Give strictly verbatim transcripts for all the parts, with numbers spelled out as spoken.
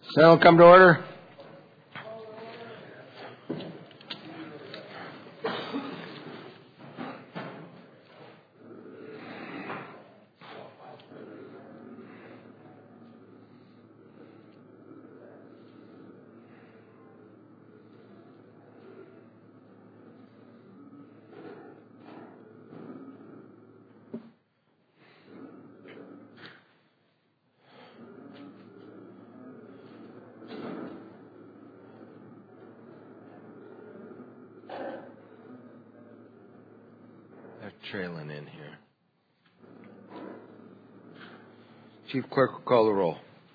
Senate will come to order. Trailing in here. Chief Clerk will call the roll.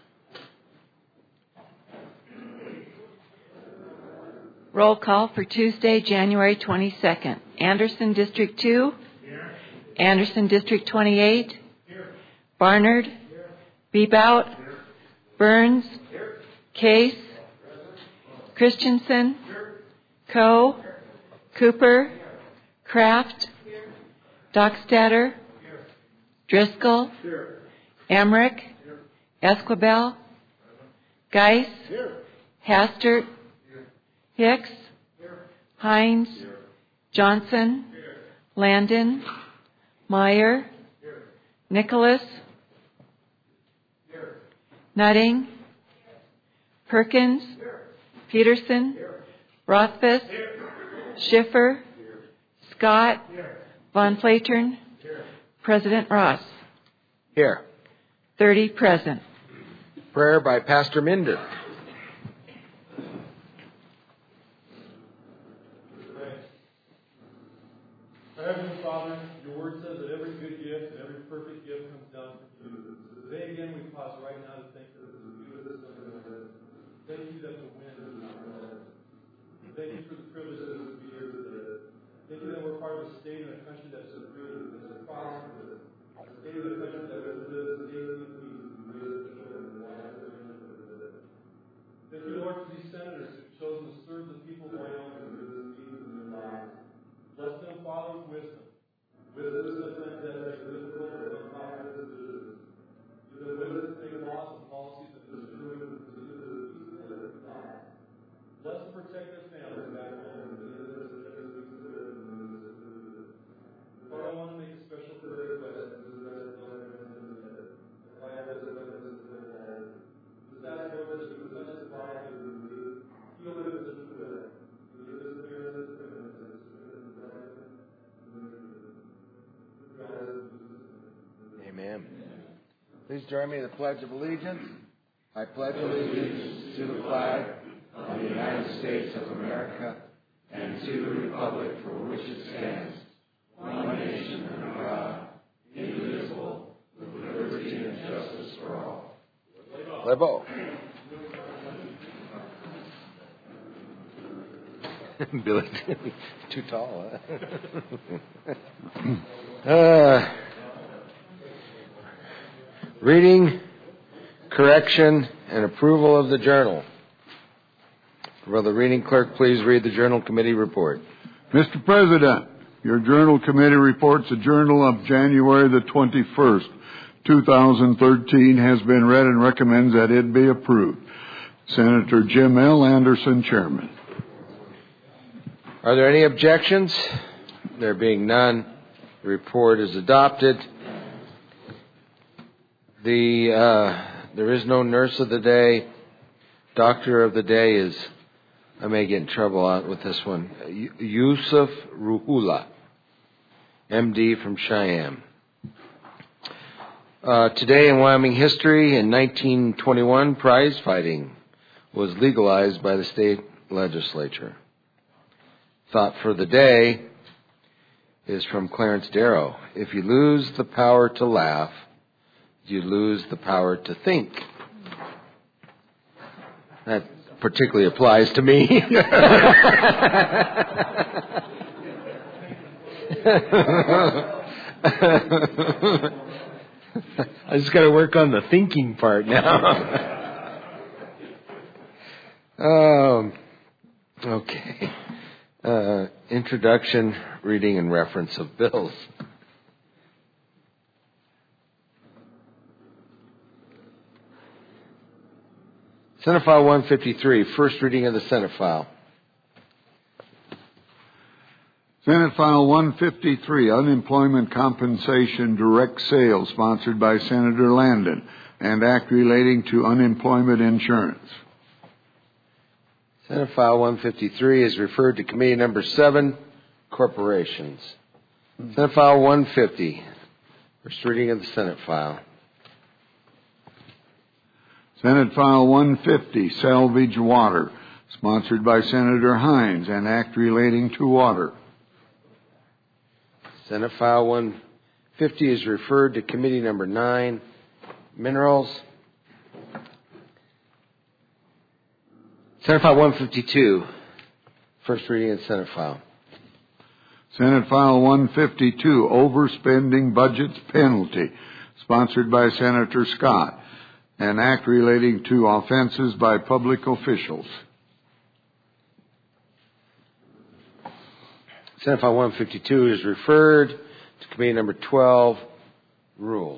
Roll call for Tuesday, January twenty-second. Anderson, District two. Here. Anderson, District twenty-eight. Here. Barnard. Here. Bebout. Here. Burns. Here. Case. Here. Christensen. Here. Coe. Here. Cooper. Here. Kraft. Dockstader, here. Driscoll, here. Emmerich, here. Esquibel, Geis, here. Hastert, here. Hicks, here. Hines, here. Johnson, here. Landon, Meyer, here. Nicholas, here. Nutting, Perkins, here. Peterson, here. Rothfuss, here. Schiffer, here. Scott, here. Von Flatern. Here. President Ross. Here. thirty present. Prayer by Pastor Minder. Our Heavenly Father, your word says that every good gift and every perfect gift comes down from you. Today again we pause right now to thank you for the beautiful of Thank you that the wind is not red. Thank you for the privilege that is to be here today. Thank you that we're part of a state and a country that is free, that is prosperous, a state and a country that lives daily in peace and raise children and wives and Thank you, Lord, for these senators who have chosen to serve the people of Wyoming and do this needs in their lives. Bless them, Father, with wisdom. Wisdom sometimes that is difficult and unpopular decisions. Give them wisdom to make laws and policies that ensure the peace of their lives. Bless and protect their families back home. I want to make a special prayer request. Amen. Please join me in the Pledge of Allegiance. I pledge allegiance to the flag of the United States of America and to the republic for which it stands, one nation under God, indivisible, with liberty and justice for all. Lebo. Billy, too tall, huh? uh, reading, correction, and approval of the journal. Will the reading clerk please read the journal committee report? Mister President, your journal committee reports the journal of January the twenty-first, two thousand thirteen has been read and recommends that it be approved. Senator Jim L. Anderson, Chairman. Are there any objections? There being none, the report is adopted. The uh, there is no nurse of the day. Doctor of the day is, I may get in trouble out with this one, Yusuf Ruhula, M D from Cheyenne. Uh, today in Wyoming history, in nineteen twenty-one, prize fighting was legalized by the state legislature. Thought for the day is from Clarence Darrow. If you lose the power to laugh, you lose the power to think. That particularly applies to me. I just got to work on the thinking part now. um, okay. Uh, introduction, reading, and reference of bills. Senate File one fifty-three, first reading of the Senate File. Senate File one fifty-three, Unemployment Compensation Direct Sales, sponsored by Senator Landon, and Act relating to unemployment insurance. Senate File one fifty-three is referred to Committee Number seven, Corporations. Senate File one fifty, first reading of the Senate File. Senate File one fifty, Salvage Water, sponsored by Senator Hines, and Act relating to water. Senate File one fifty is referred to Committee Number nine, Minerals. Senate File one fifty-two, first reading of the Senate File. Senate File one fifty-two, Overspending Budgets Penalty, sponsored by Senator Scott, an act relating to offenses by public officials. Senate File one fifty-two is referred to Committee Number twelve, Rules.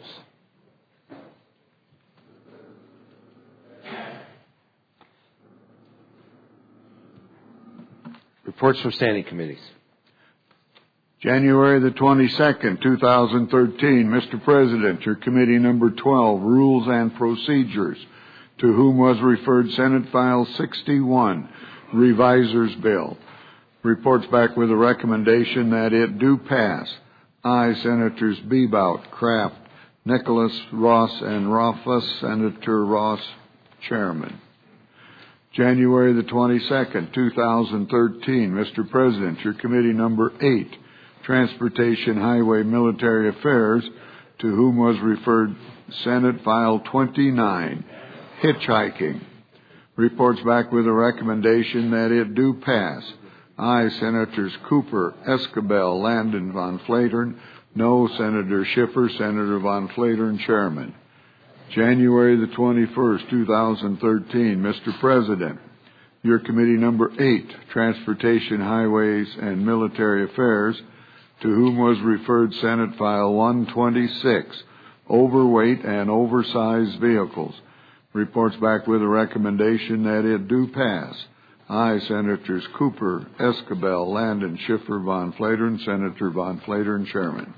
Reports from standing committees. January the twenty-second, two thousand thirteen. Mister President, your Committee Number twelve, Rules and Procedures, to whom was referred Senate File sixty-one, Reviser's Bill, reports back with a recommendation that it do pass. I, Senators Bebout, Kraft, Nicholas, Ross, and Rothfuss. Senator Ross, Chairman. January the twenty-second, two thousand thirteen. Mister President, your Committee Number eight, Transportation, Highway, Military Affairs, to whom was referred Senate File twenty-nine, Hitchhiking, reports back with a recommendation that it do pass. I, Senators Cooper, Escabel, Landon, Von Flatern. No, Senator Schiffer, Senator Von Flatern, Chairman. January the twenty-first, two thousand thirteen. Mister President, your Committee Number eight, Transportation, Highways, and Military Affairs, to whom was referred Senate File one twenty-six, Overweight and Oversized Vehicles, reports back with a recommendation that it do pass. I, Senators Cooper, Escabel, Landon, Schiffer, Von Flatern. Senator Von Flatern, Chairman.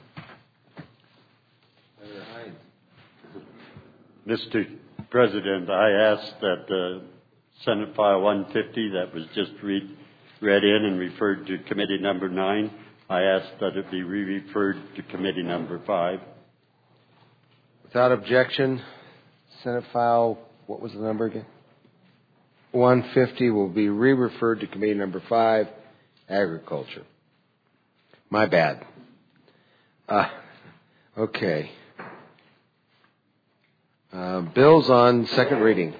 Mister President, I ask that uh, Senate File one fifty that was just read, read in and referred to Committee Number nine, I ask that it be re-referred to Committee Number five. Without objection, Senate File, what was the number again? one fifty will be re-referred to Committee Number five, Agriculture. My bad. Uh, okay. Uh, bills on second reading.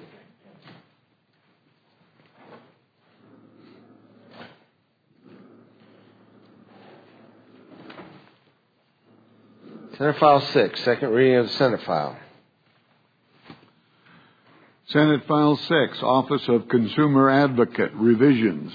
Senate File six, second reading of the Senate File. Senate File six, Office of Consumer Advocate, revisions.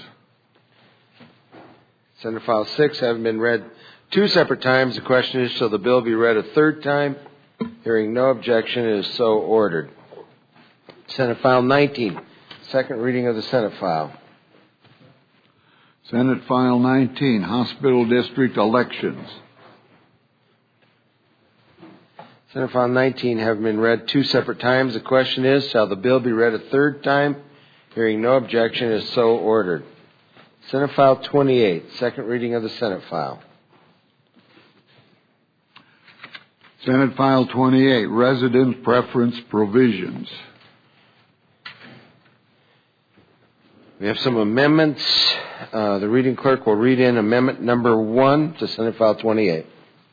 Senate File six having been read two separate times. The question is, shall the bill be read a third time? Hearing no objection, it is so ordered. Senate File nineteen, second reading of the Senate File. Senate File nineteen, Hospital District Elections. Senate File nineteen having been read two separate times. The question is, shall the bill be read a third time? Hearing no objection, it is so ordered. Senate File twenty-eight, second reading of the Senate File. Senate File twenty-eight, Resident Preference Provisions. We have some amendments. Uh, the reading clerk will read in amendment number one to Senate File twenty-eight.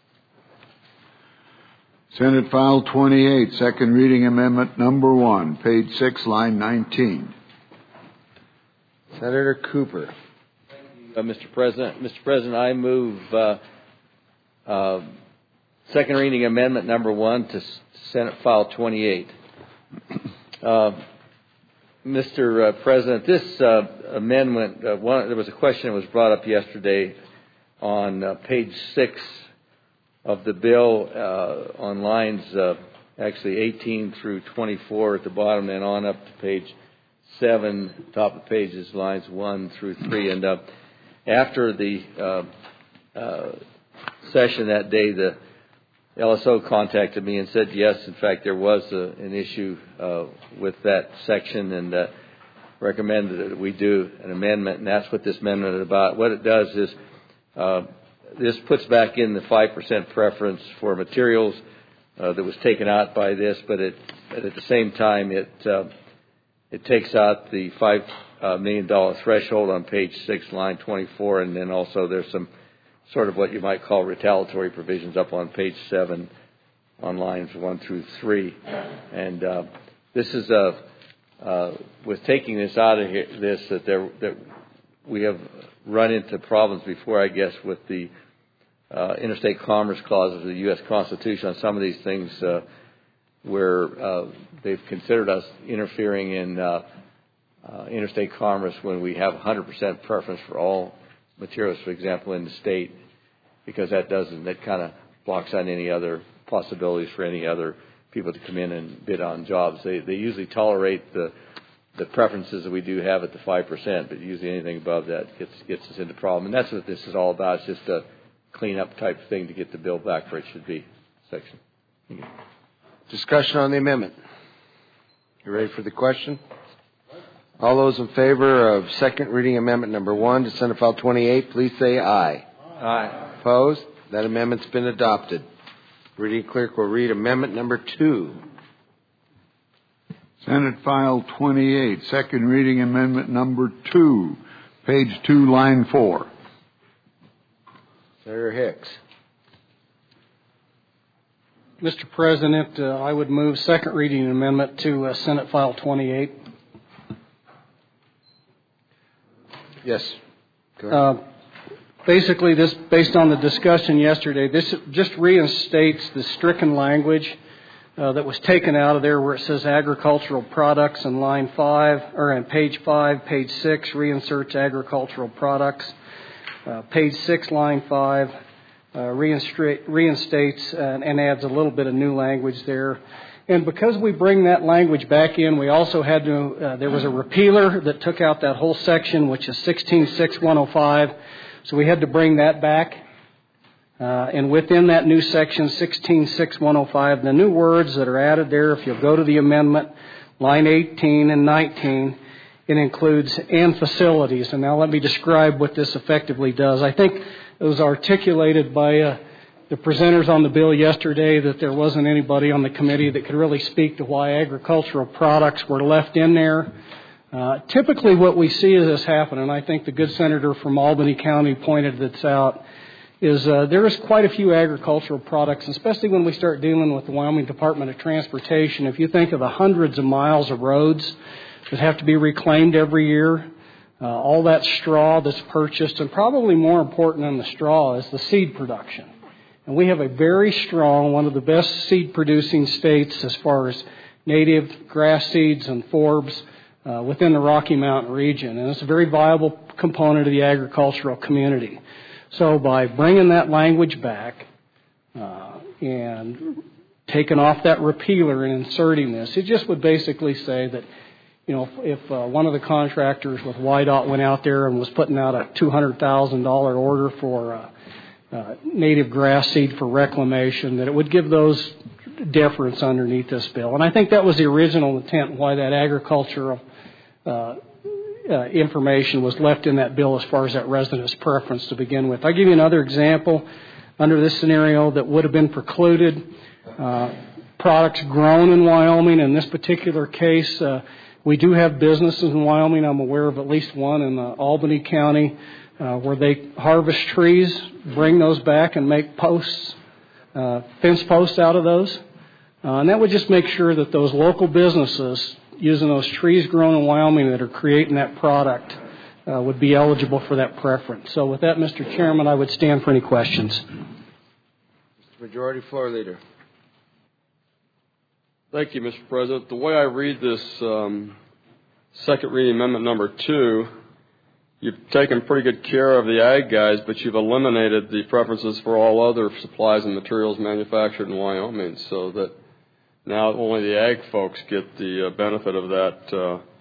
Senate File twenty-eight, second reading amendment number one, page six, line nineteen. Senator Cooper. Uh, Mister President, Mister President, I move uh, uh, second reading amendment number one to Senate File twenty-eight. Uh, Mister Uh, President, this uh, amendment, uh, one, there was a question that was brought up yesterday on uh, page six of the bill uh, on lines uh, actually eighteen through twenty-four at the bottom and on up to page seven, top of pages, lines one through three. And uh, after the uh, uh, session that day, the L S O contacted me and said, yes, in fact, there was a, an issue uh, with that section, and uh, recommended that we do an amendment, and that's what this amendment is about. What it does is uh, this puts back in the five percent preference for materials uh, that was taken out by this, but, it, but at the same time it uh, it takes out the five million dollars threshold on page six, line twenty-four, and then also there's some sort of what you might call retaliatory provisions up on page seven on lines one through three. And uh, this is a, uh, with taking this out of here, this, that there, that we have run into problems before, I guess, with the uh, interstate commerce clauses of the U S Constitution on some of these things uh, where uh, they've considered us interfering in uh, uh, interstate commerce when we have one hundred percent preference for all materials, for example, in the state, because that doesn't, that kind of blocks out any other possibilities for any other people to come in and bid on jobs. They they usually tolerate the the preferences that we do have at the five percent, but usually anything above that gets gets us into problem. And that's what this is all about. It's just a cleanup type thing to get the bill back where it should be. Section. Thank you. Discussion on the amendment. You ready for the question? All those in favor of second reading amendment number one to Senate File twenty-eight, please say aye. Aye. Opposed? That amendment's been adopted. Reading clerk will read amendment number two. Senate File twenty-eight, second reading amendment number two, page two, line four. Senator Hicks. Mister President, uh, I would move second reading amendment to uh, Senate File twenty-eight. Yes. Go ahead. Uh, basically, this, based on the discussion yesterday, this just reinstates the stricken language uh, that was taken out of there where it says agricultural products in line five, or in page five, page six, reinserts agricultural products. Uh, page six, line five, uh, reinstates and, and adds a little bit of new language there. And because we bring that language back in, we also had to, uh, there was a repealer that took out that whole section, which is sixteen six one oh five. So we had to bring that back. Uh, and within that new section, sixteen six one oh five, the new words that are added there, if you'll go to the amendment, line eighteen and nineteen, it includes and facilities. And now let me describe what this effectively does. I think it was articulated by uh, the presenters on the bill yesterday that there wasn't anybody on the committee that could really speak to why agricultural products were left in there. Uh, typically what we see as this happen, and I think the good senator from Albany County pointed this out, is uh, there is quite a few agricultural products, especially when we start dealing with the Wyoming Department of Transportation. If you think of the hundreds of miles of roads that have to be reclaimed every year, uh, all that straw that's purchased, and probably more important than the straw is the seed production. And we have a very strong, one of the best seed-producing states as far as native grass seeds and forbs uh, within the Rocky Mountain region. And it's a very viable component of the agricultural community. So by bringing that language back uh, and taking off that repealer and inserting this, it just would basically say that, you know, if, if uh, one of the contractors with Y DOT went out there and was putting out a two hundred thousand dollars order for uh, Uh, native grass seed for reclamation, that it would give those deference underneath this bill. And I think that was the original intent why that agricultural uh, uh, information was left in that bill as far as that resident's preference to begin with. I'll give you another example under this scenario that would have been precluded. Uh, products grown in Wyoming. In this particular case, uh, we do have businesses in Wyoming. I'm aware of at least one in uh, Albany County Uh, where they harvest trees, bring those back and make posts, uh, fence posts out of those. Uh, and that would just make sure that those local businesses using those trees grown in Wyoming that are creating that product uh, would be eligible for that preference. So with that, Mister Chairman, I would stand for any questions. Majority Floor Leader. Thank you, Mister President. The way I read this um, second reading amendment number two, you've taken pretty good care of the ag guys, but you've eliminated the preferences for all other supplies and materials manufactured in Wyoming, so that now only the ag folks get the uh, benefit of that uh,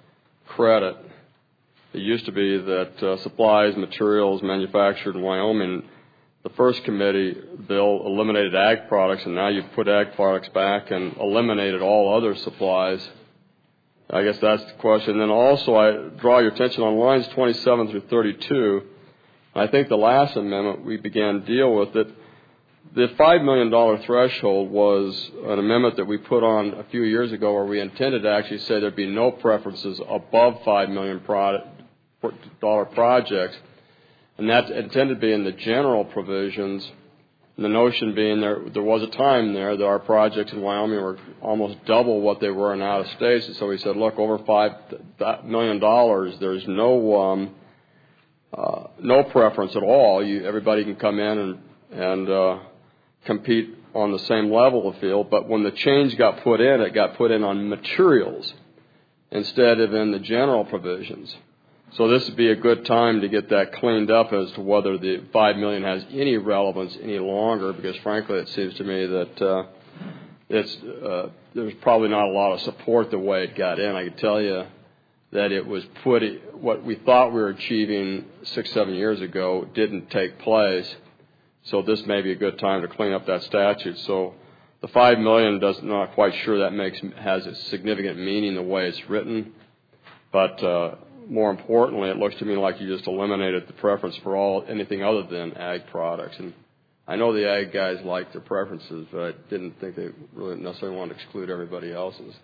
credit. It used to be that uh, supplies, materials manufactured in Wyoming, the first committee bill eliminated ag products, and now you've put ag products back and eliminated all other supplies. I guess that's the question. Then also I draw your attention on lines twenty-seven through thirty-two. I think the last amendment we began to deal with it. The five million dollars threshold was an amendment that we put on a few years ago where we intended to actually say there'd be no preferences above five million dollars projects. And that's intended to be in the general provisions. And the notion being there, there was a time there that our projects in Wyoming were almost double what they were in out of states. And so we said, look, over five million dollars, there's no um, uh, no preference at all. You, everybody can come in and and uh, compete on the same level of field. But when the change got put in, it got put in on materials instead of in the general provisions. So this would be a good time to get that cleaned up as to whether the five million dollars has any relevance any longer, because frankly it seems to me that uh, it's uh, there's probably not a lot of support the way it got in. I can tell you that it was put, what we thought we were achieving six, seven years ago didn't take place. So this may be a good time to clean up that statute. So the five million dollars does not quite sure that makes has a significant meaning the way it's written, but uh, more importantly, it looks to me like you just eliminated the preference for all anything other than ag products. And I know the ag guys like their preferences, but I didn't think they really necessarily wanted to exclude everybody else's.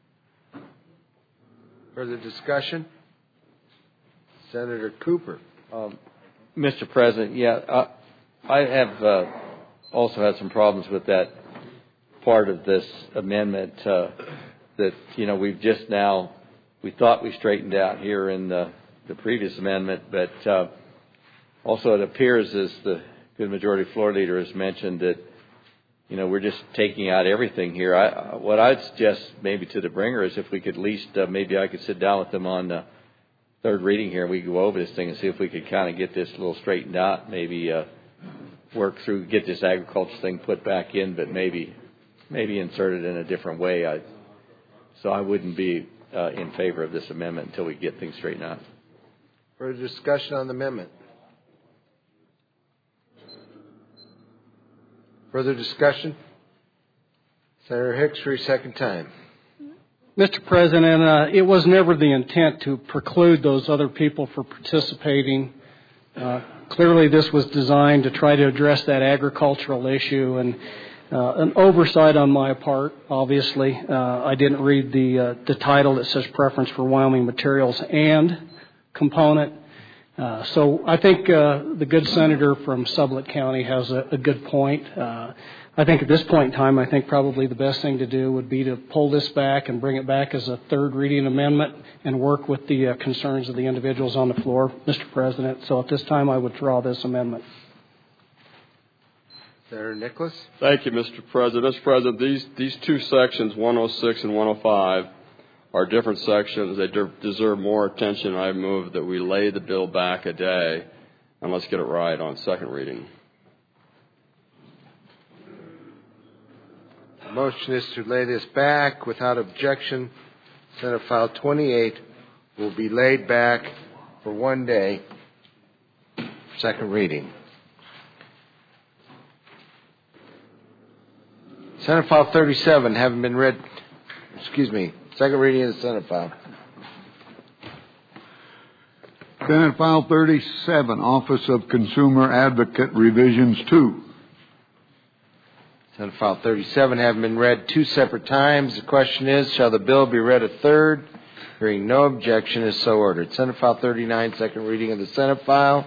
Further discussion? Senator Cooper. Um, Mister President, yeah, uh, I have uh, also had some problems with that part of this amendment uh, that, you know, we've just now, we thought we straightened out here in the, the previous amendment, but uh, also it appears, as the good majority floor leader has mentioned, that, you know, we're just taking out everything here. I, what I'd suggest maybe to the bringer is if we could at least, uh, maybe I could sit down with them on the third reading here and we could go over this thing and see if we could kind of get this a little straightened out, maybe uh, work through, get this agriculture thing put back in, but maybe maybe insert it in a different way. I, so I wouldn't be uh, in favor of this amendment until we get things straightened out. Further discussion on the amendment? Further discussion? Senator Hicks for your second time. Mister President, uh, it was never the intent to preclude those other people from participating. Uh, clearly, this was designed to try to address that agricultural issue, and uh, an oversight on my part, obviously. Uh, I didn't read the uh, the title that says preference for Wyoming materials and component. Uh, so I think uh, the good senator from Sublette County has a, a good point. Uh, I think at this point in time, I think probably the best thing to do would be to pull this back and bring it back as a third reading amendment and work with the uh, concerns of the individuals on the floor, Mister President. So at this time, I withdraw this amendment. Senator Nicholas. Thank you, Mister President. Mister President, these, these two sections, one oh six and one oh five, are different sections. They de- deserve more attention. I move that we lay the bill back a day, and let's get it right on second reading. The motion is to lay this back without objection. Senate File twenty-eight will be laid back for one day, second reading. Senate File thirty-seven, having been read, excuse me, second reading of the Senate File. Senate File thirty-seven, Office of Consumer Advocate, Revisions two. Senate File thirty-seven having been read two separate times. The question is, shall the bill be read a third? Hearing no objection, is so ordered. Senate File thirty-nine, second reading of the Senate File.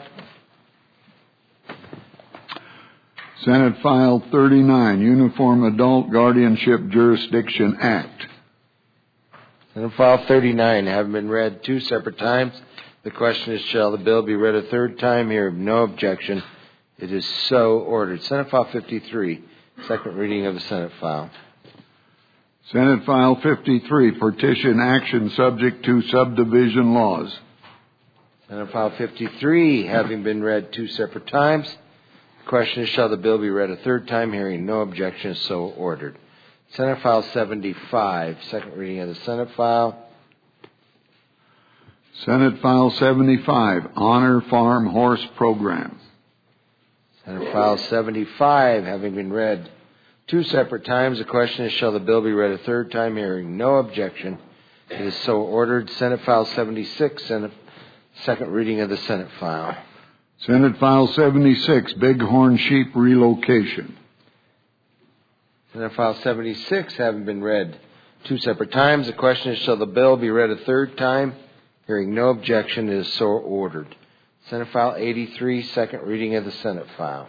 Senate File thirty-nine, Uniform Adult Guardianship Jurisdiction Act. Senate File thirty-nine having been read two separate times. The question is, shall the bill be read a third time? Hearing no objection, it is so ordered. Senate File fifty-three, second reading of the Senate File. Senate File fifty-three, Partition Action Subject to Subdivision Laws. Senate File fifty-three having been read two separate times. The question is, shall the bill be read a third time? Hearing no objection, is so ordered. Senate File seventy-five, second reading of the Senate File. Senate File seventy-five, Honor Farm Horse Program. Senate File seventy-five, having been read two separate times, the question is, shall the bill be read a third time? Hearing no objection, it is so ordered. Senate File seventy-six, Senate, second reading of the Senate File. Senate File seventy-six, Bighorn Sheep Relocation. Senate File seventy-six, having been read two separate times, the question is, shall the bill be read a third time? Hearing no objection, it is so ordered. Senate File eighty-three, second reading of the Senate File.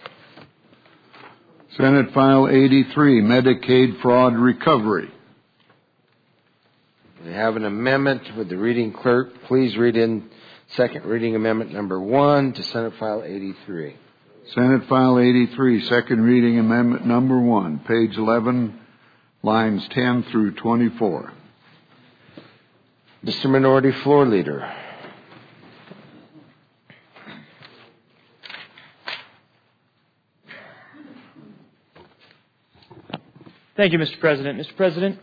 Senate File eighty-three, Medicaid Fraud Recovery. We have an amendment. With the reading clerk please read in second reading amendment number one to Senate File eighty-three. Senate File eighty-three, second reading amendment number one, page eleven, lines ten through twenty-four. Mister Minority Floor Leader. Thank you, Mister President. Mister President,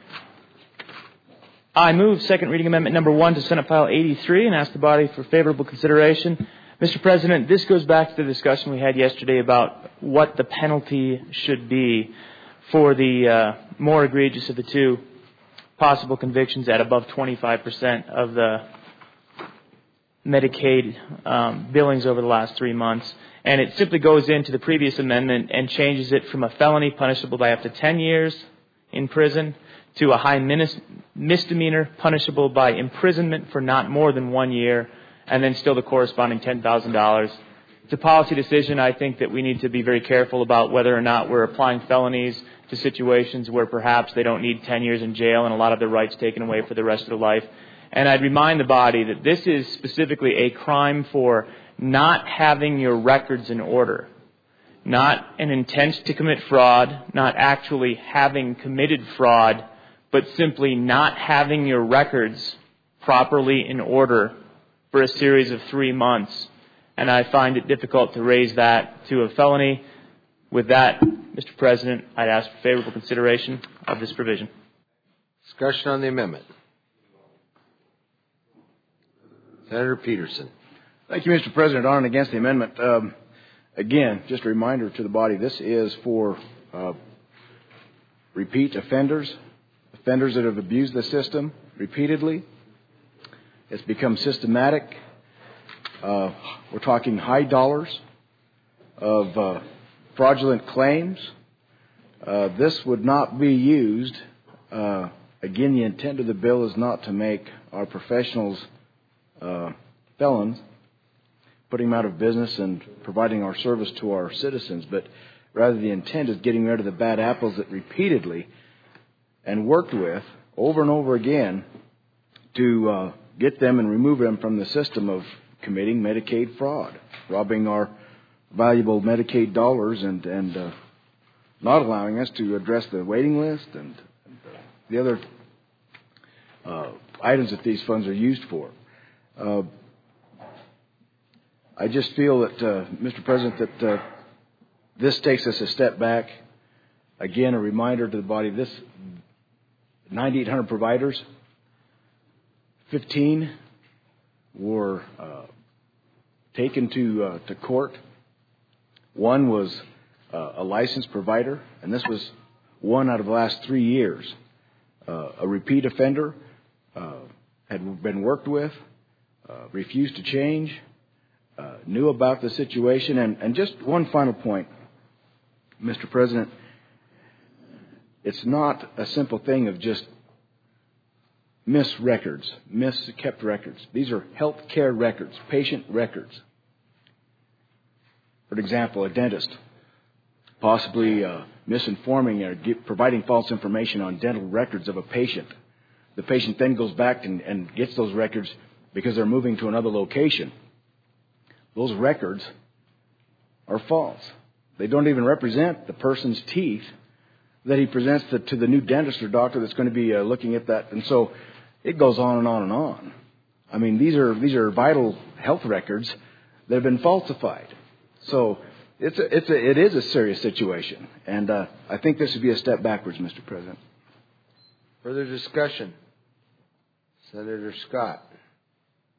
I move second reading amendment number one to Senate File eighty-three and ask the body for favorable consideration. Mister President, this goes back to the discussion we had yesterday about what the penalty should be for the uh, more egregious of the two possible convictions at above twenty-five percent of the Medicaid um, billings over the last three months. And it simply goes into the previous amendment and changes it from a felony punishable by up to ten years in prison to a high minis- misdemeanor punishable by imprisonment for not more than one year, and then still the corresponding ten thousand dollars. It's a policy decision. I think that we need to be very careful about whether or not we're applying felonies to situations where perhaps they don't need ten years in jail and a lot of their rights taken away for the rest of their life. And I'd remind the body that this is specifically a crime for not having your records in order. Not an intent to commit fraud, not actually having committed fraud, but simply not having your records properly in order for a series of three months. And I find it difficult to raise that to a felony. With that, Mister President, I'd ask for favorable consideration of this provision. Discussion on the amendment. Senator Peterson. Thank you, Mister President. On and against the amendment. Um, again, just a reminder to the body, this is for uh, repeat offenders, offenders that have abused the system repeatedly. It's become systematic. Uh, we're talking high dollars of uh, fraudulent claims. Uh, this would not be used. Uh, again, the intent of the bill is not to make our professionals uh, felons, putting them out of business and providing our service to our citizens, but rather the intent is getting rid of the bad apples that repeatedly and worked with over and over again to uh, get them and remove them from the system of committing Medicaid fraud, robbing our valuable Medicaid dollars and, and uh, not allowing us to address the waiting list and, and uh, the other uh, items that these funds are used for. Uh, I just feel that, uh, Mister President, that uh, this takes us a step back. Again, a reminder to the body, this ninety-eight hundred providers, fifteen were uh, taken to uh, to court. One was uh, a licensed provider, and this was one out of the last three years. Uh, a repeat offender, uh, had been worked with, uh, refused to change, uh, knew about the situation. And, and just one final point, Mister President, it's not a simple thing of just miss records, miskept records. These are health care records, patient records. For example, a dentist possibly uh, misinforming or get, providing false information on dental records of a patient. The patient then goes back and, and gets those records because they're moving to another location. Those records are false. They don't even represent the person's teeth that he presents to, to the new dentist or doctor that's going to be uh, looking at that. And so it goes on and on and on. I mean, these are these are vital health records that have been falsified. So it's a, it's a, it is a serious situation, and uh, I think this would be a step backwards, Mister President. Further discussion. Senator Scott.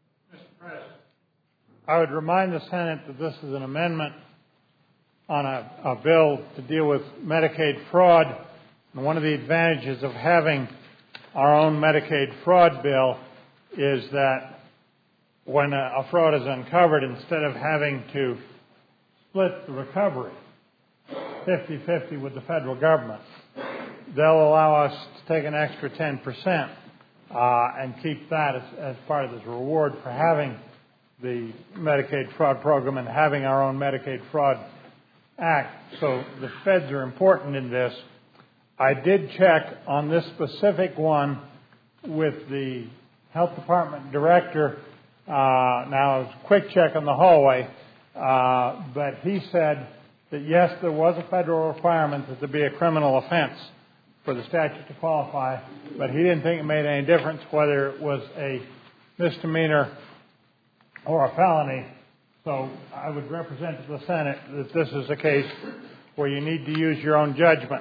I would remind the Senate that this is an amendment on a, a bill to deal with Medicaid fraud. And one of the advantages of having our own Medicaid fraud bill is that when a, a fraud is uncovered, instead of having to split the recovery fifty-fifty with the federal government, they'll allow us to take an extra ten percent uh, and keep that as, as part of this reward for having the Medicaid fraud program and having our own Medicaid fraud act. So the feds are important in this. I did check on this specific one with the health department director. Uh, now, it was a quick check on the hallway, uh, but he said that yes, there was a federal requirement that there be a criminal offense for the statute to qualify, but he didn't think it made any difference whether it was a misdemeanor or a felony. So I would represent to the Senate that this is a case where you need to use your own judgment.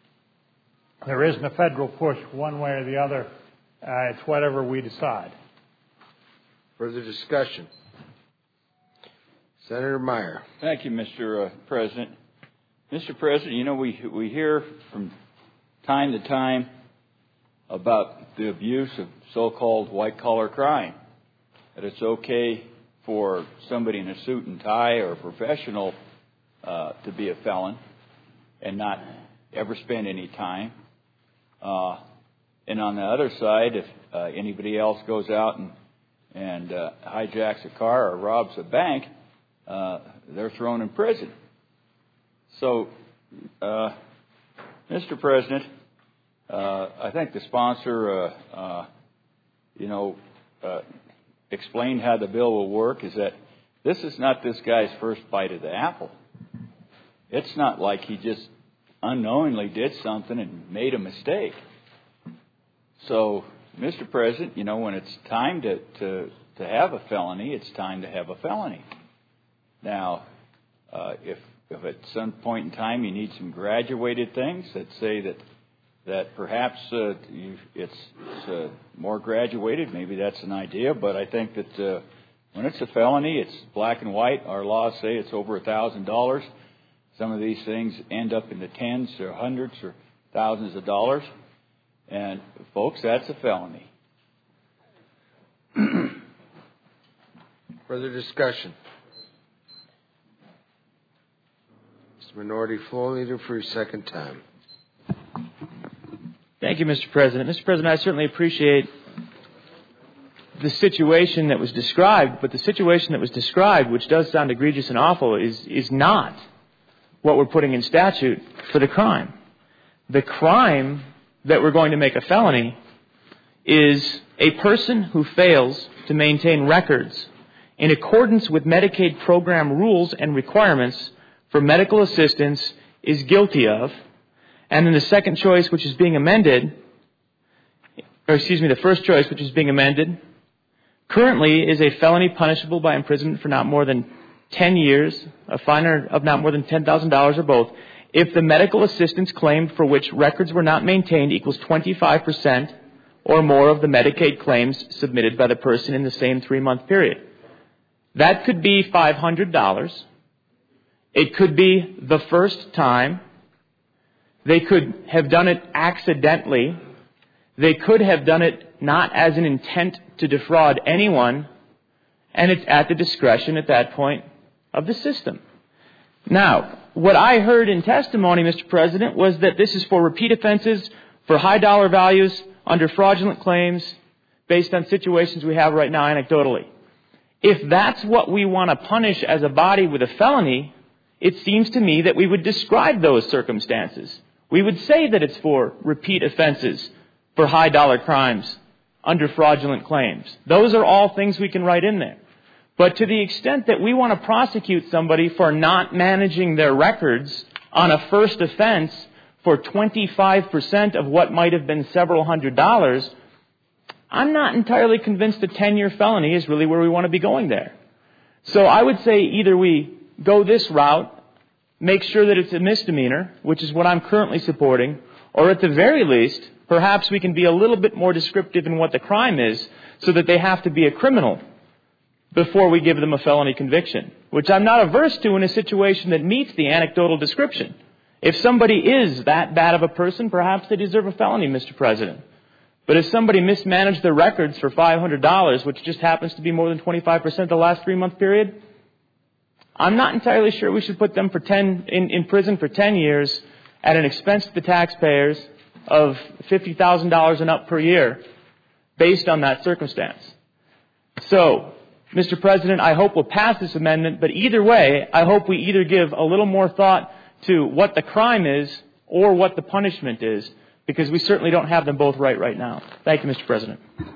There isn't a federal push one way or the other. Uh, it's whatever we decide. Further discussion? Senator Meyer. Thank you, Mister Uh, President. Mister President, you know, we we hear from time to time about the abuse of so-called white-collar crime, that it's okay for somebody in a suit and tie or a professional uh, to be a felon and not ever spend any time. Uh, and on the other side, if uh, anybody else goes out and, and uh, hijacks a car or robs a bank, uh, they're thrown in prison. So, uh, Mister President, uh, I think the sponsor, uh, uh, you know, uh, explained how the bill will work, is that this is not this guy's first bite of the apple. It's not like he just unknowingly did something and made a mistake. So, Mister President, you know, when it's time to, to, to have a felony, it's time to have a felony. Now, uh, if, if at some point in time you need some graduated things that say that that perhaps uh, you, it's, it's uh, more graduated, maybe that's an idea, but I think that uh, when it's a felony, it's black and white. Our laws say it's over one thousand dollars. Some of these things end up in the tens or hundreds or thousands of dollars. And, folks, that's a felony. Further discussion? Mister Minority Floor Leader for your second time. Thank you, Mister President. Mister President, I certainly appreciate the situation that was described, but the situation that was described, which does sound egregious and awful, is, is not what we're putting in statute for the crime. The crime that we're going to make a felony is a person who fails to maintain records in accordance with Medicaid program rules and requirements for medical assistance is guilty of. And then the second choice, which is being amended, or excuse me, the first choice, which is being amended, currently is a felony punishable by imprisonment for not more than ten years, a fine of not more than ten thousand dollars or both, if the medical assistance claimed for which records were not maintained equals twenty-five percent or more of the Medicaid claims submitted by the person in the same three-month period. That could be five hundred dollars. It could be the first time. They could have done it accidentally. They could have done it not as an intent to defraud anyone. And it's at the discretion at that point of the system. Now, what I heard in testimony, Mister President, was that this is for repeat offenses, for high dollar values, under fraudulent claims, based on situations we have right now anecdotally. If that's what we want to punish as a body with a felony, it seems to me that we would describe those circumstances. We would say that it's for repeat offenses, for high dollar crimes, under fraudulent claims. Those are all things we can write in there. But to the extent that we want to prosecute somebody for not managing their records on a first offense for twenty-five percent of what might have been several hundred dollars, I'm not entirely convinced a ten-year felony is really where we want to be going there. So I would say either we go this route, make sure that it's a misdemeanor, which is what I'm currently supporting, or at the very least, perhaps we can be a little bit more descriptive in what the crime is so that they have to be a criminal before we give them a felony conviction, which I'm not averse to in a situation that meets the anecdotal description. If somebody is that bad of a person, perhaps they deserve a felony, Mister President. But if somebody mismanaged their records for five hundred dollars, which just happens to be more than twenty-five percent the last three-month period, I'm not entirely sure we should put them for ten, in, in prison for ten years at an expense to the taxpayers of fifty thousand dollars and up per year based on that circumstance. So, Mister President, I hope we'll pass this amendment, but either way, I hope we either give a little more thought to what the crime is or what the punishment is, because we certainly don't have them both right right now. Thank you, Mister President.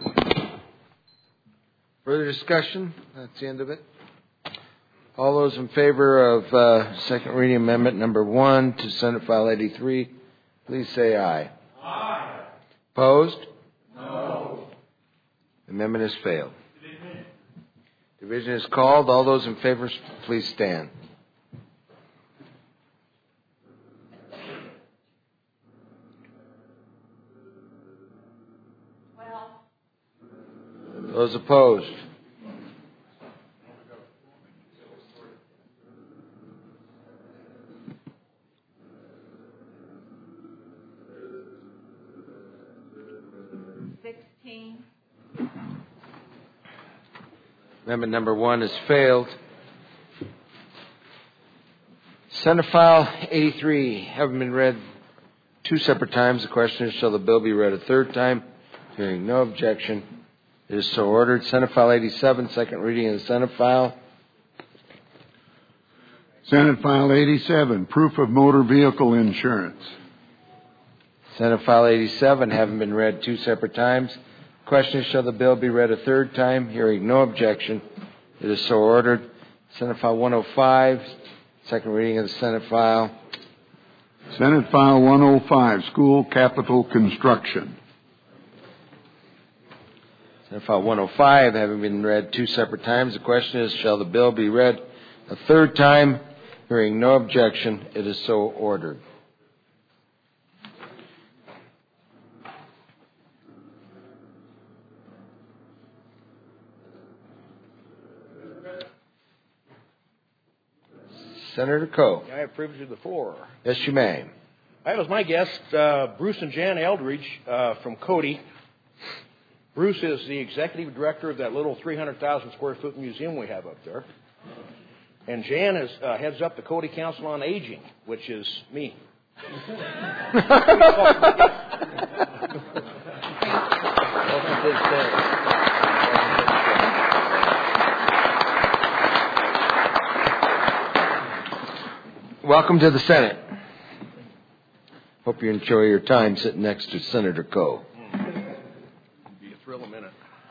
Further discussion? That's the end of it. All those in favor of uh, second reading amendment number one to Senate File eighty-three, please say aye. Aye. Opposed? No. The amendment has failed. Division. Division is called. All those in favor, please stand. Well. Those opposed? sixteen. Amendment number one has failed. Senate File eighty-three, having been read two separate times, the question is, shall the bill be read a third time? Hearing no objection, it is so ordered. Senate File eighty-seven, second reading of the Senate File. Senate File eighty-seven, proof of motor vehicle insurance. Senate File eighty-seven, having been read two separate times, the question is, shall the bill be read a third time? Hearing no objection, it is so ordered. Senate File one oh five, second reading of the Senate File. Senate File one oh five, school capital construction. Senate File one oh five, having been read two separate times, the question is, shall the bill be read a third time? Hearing no objection, it is so ordered. Senator Coe. I have privilege of the floor. Yes, you may. I have as my guest uh, Bruce and Jan Eldridge uh, from Cody. Bruce is the executive director of that little three hundred thousand square foot museum we have up there. And Jan is, uh, heads up the Cody Council on Aging, which is me. Welcome to the Senate. Hope you enjoy your time sitting next to Senator Coe. It'll be a thrill a minute.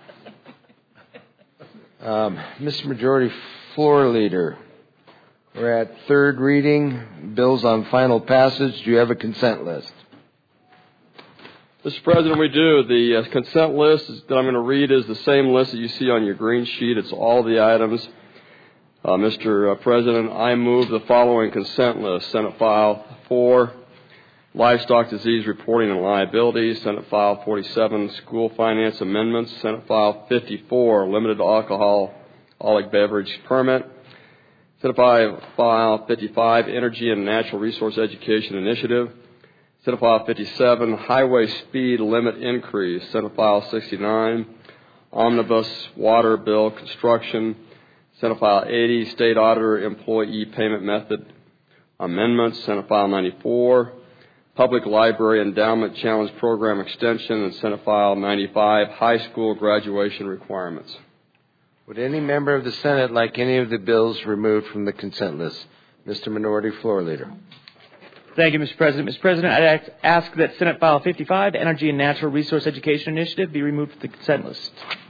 Um, Mister Majority Floor Leader, we're at third reading, bills on final passage. Do you have a consent list? Mister President, we do. The uh, consent list that I'm going to read is the same list that you see on your green sheet. It's all the items. Uh, Mister President, I move the following consent list. Senate File four, Livestock Disease Reporting and Liability. Senate File forty-seven, School Finance Amendments. Senate File fifty-four, Limited Alcoholic Beverage Permit. Senate File fifty-five, Energy and Natural Resource Education Initiative. Senate File fifty-seven, Highway Speed Limit Increase. Senate File sixty-nine, Omnibus Water Bill Construction. Senate File eighty, State Auditor Employee Payment Method Amendments. Senate File ninety-four, Public Library Endowment Challenge Program Extension. And Senate File ninety-five, High School Graduation Requirements. Would any member of the Senate like any of the bills removed from the consent list? Mister Minority Floor Leader. Thank you, Mister President. Mister President, I'd ask that Senate File fifty-five, the Energy and Natural Resource Education Initiative, be removed from the consent list.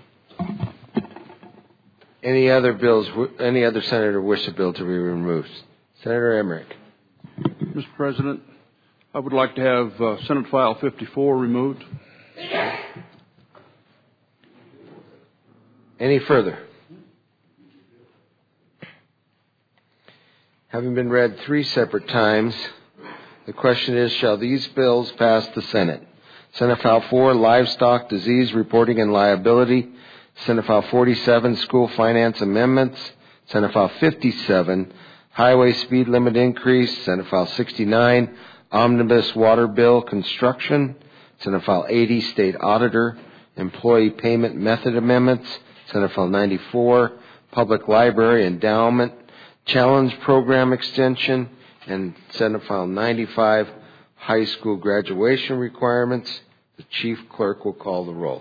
Any other bills, any other senator wish a bill to be removed? Senator Emmerich. Mister President, I would like to have uh, Senate File fifty-four removed. Any further? Having been read three separate times, the question is, shall these bills pass the Senate? Senate File four, Livestock Disease Reporting and Liability. Senate File forty-seven, School Finance Amendments. Senate File fifty-seven, Highway Speed Limit Increase. Senate File sixty-nine, Omnibus Water Bill Construction. Senate File eighty, State Auditor Employee Payment Method Amendments. Senate File ninety-four, Public Library Endowment Challenge Program Extension. And Senate File ninety-five, High School Graduation Requirements. The Chief Clerk will call the roll.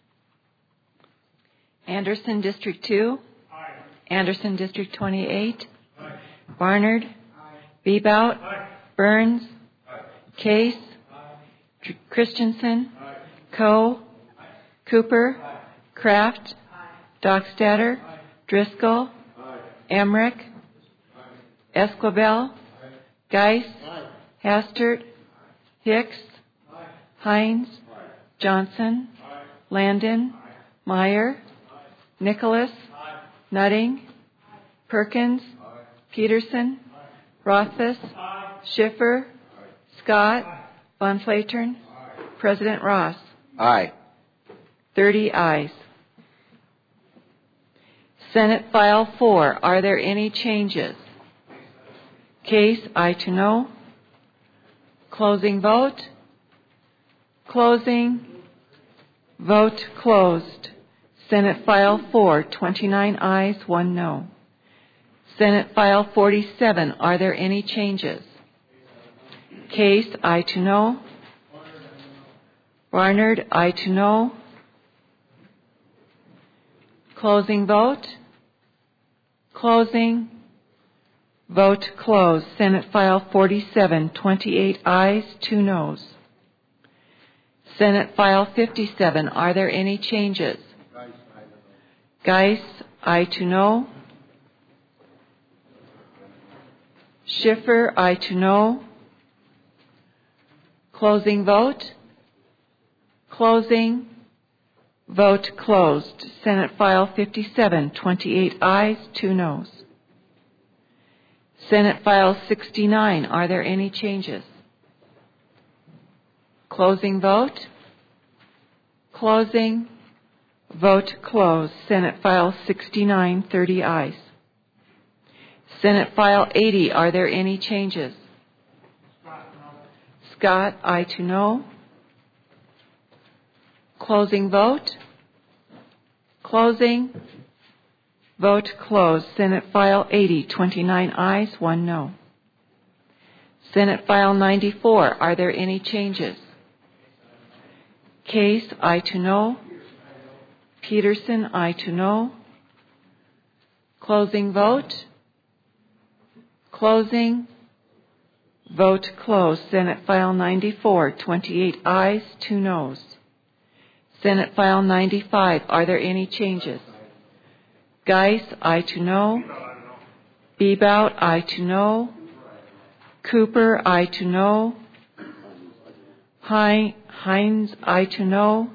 Anderson, District two. Aye. Anderson, District twenty-eight. Aye. Barnard. Aye. Bebout. Aye. Burns. Aye. Case. Aye. Christensen. Aye. Coe. Aye. Cooper. Aye. Kraft. Aye. Dockstader. Aye. Driscoll. Aye. Emmerich. Aye. Esquibel. Aye. Geis. Aye. Hastert. Aye. Hicks. Aye. Hines. Aye. Johnson. Aye. Landon. Aye. Meyer. Nicholas, Aye. Nutting, Aye. Perkins, Aye. Peterson, Aye. Rothfuss, Aye. Schiffer, Aye. Scott, Aye. Von Flatern, Aye. President Ross. Aye. thirty ayes. Senate File four. Are there any changes? Case aye to no. Closing vote. Closing. Vote closed. Senate File four, twenty-nine ayes, one no. Senate File forty-seven, are there any changes? Case, aye to no. Barnard, aye to no. Closing vote. Closing. Vote closed. Senate File forty-seven, twenty-eight ayes, two noes. Senate File fifty-seven, are there any changes? Geis, aye to no. Schiffer, aye to no. Closing vote. Closing. Vote closed. Senate File fifty-seven, twenty-eight ayes, two noes. Senate File sixty-nine, are there any changes? Closing vote. Closing. Vote closed. Senate File sixty-nine, thirty ayes. Senate File eighty, are there any changes? Scott, aye to no. Closing vote. Closing. Vote closed. Senate File eighty, twenty-nine ayes, one no. Senate File ninety-four, are there any changes? Case, aye to no. Peterson, aye to no. Closing vote. Closing. Vote closed. Senate File ninety-four, twenty-eight ayes, two noes. Senate File ninety-five, are there any changes? Geis, aye to no. Bebout, aye to no. Cooper, aye to no. Hines, aye to no.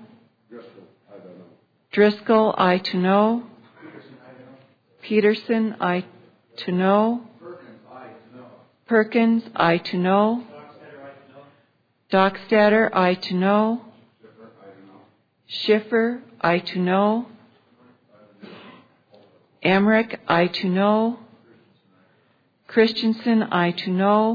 Driscoll, aye to no. Peterson, aye to no. Perkins, aye to no. Dockstader, aye to no. Schiffer, aye to no. Emmerich, aye to no. Christensen, aye to no.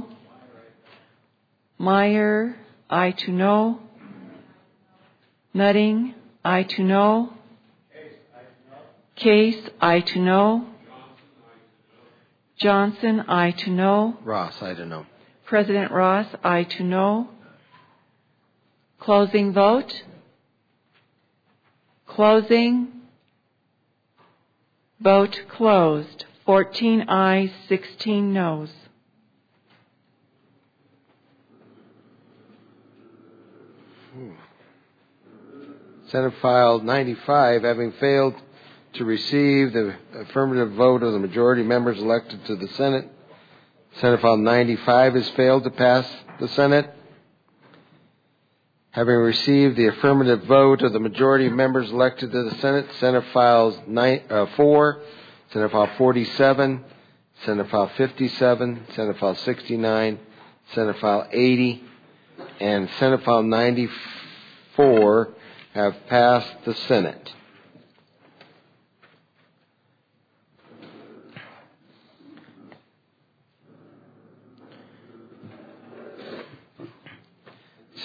Meyer, aye to no. Nutting, aye to no. Case, aye to no. Johnson, aye to no. Ross, aye to no. President Ross, aye to no. Closing vote. Closing. Vote closed. fourteen ayes, sixteen noes. Senate File ninety-five, having failed to receive the affirmative vote of the majority of members elected to the Senate, Senate File ninety-five has failed to pass the Senate. Having received the affirmative vote of the majority of members elected to the Senate, Senate Files nine, uh, four, Senate File forty-seven, Senate File fifty-seven, Senate File sixty-nine, Senate File eighty, and Senate File ninety-four have passed the Senate.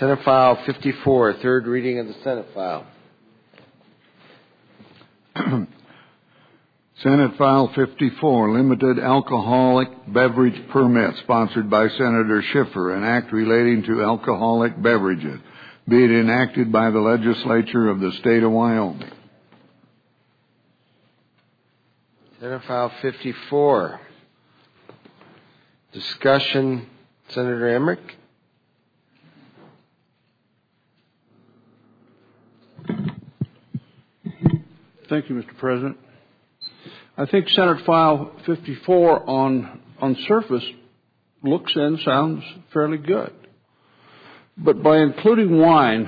Senate File fifty-four, third reading of the Senate file. Senate File fifty-four, limited alcoholic beverage permit, sponsored by Senator Schiffer, an act relating to alcoholic beverages, be it enacted by the legislature of the state of Wyoming. Senate File fifty-four. Discussion, Senator Emmerich. Thank you, Mister President. I think Senate File fifty-four on, on surface looks and sounds fairly good. But by including wine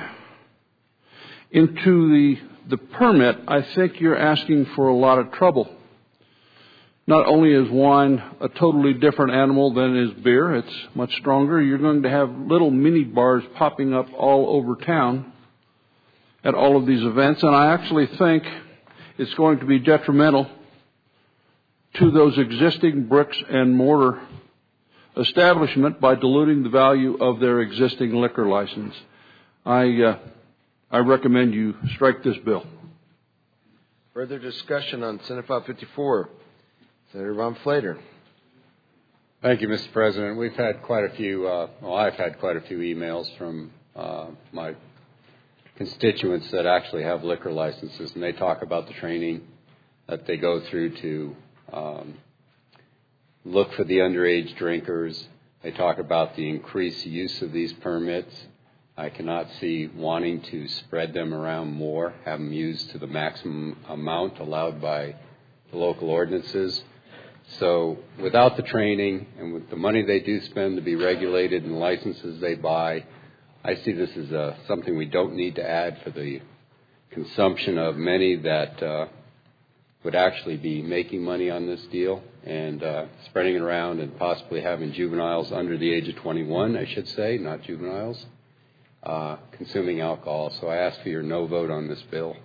into the, the permit, I think you're asking for a lot of trouble. Not only is wine a totally different animal than is beer, it's much stronger. You're going to have little mini bars popping up all over town at all of these events, and I actually think it's going to be detrimental to those existing bricks and mortar establishment by diluting the value of their existing liquor license. I, uh, I recommend you strike this bill. Further discussion on Senate File fifty-four. Senator Von Flater. Thank you, Mister President. We've had quite a few, uh, well, I've had quite a few emails from uh, my constituents that actually have liquor licenses, and they talk about the training that they go through to um, look for the underage drinkers. They talk about the increased use of these permits. I cannot see wanting to spread them around more, have them used to the maximum amount allowed by the local ordinances. So without the training and with the money they do spend to be regulated and the licenses they buy, I see this as uh, something we don't need to add for the consumption of many that uh, would actually be making money on this deal and uh, spreading it around and possibly having juveniles under the age of twenty-one, I should say, not juveniles, uh, consuming alcohol. So I ask for your no vote on this bill.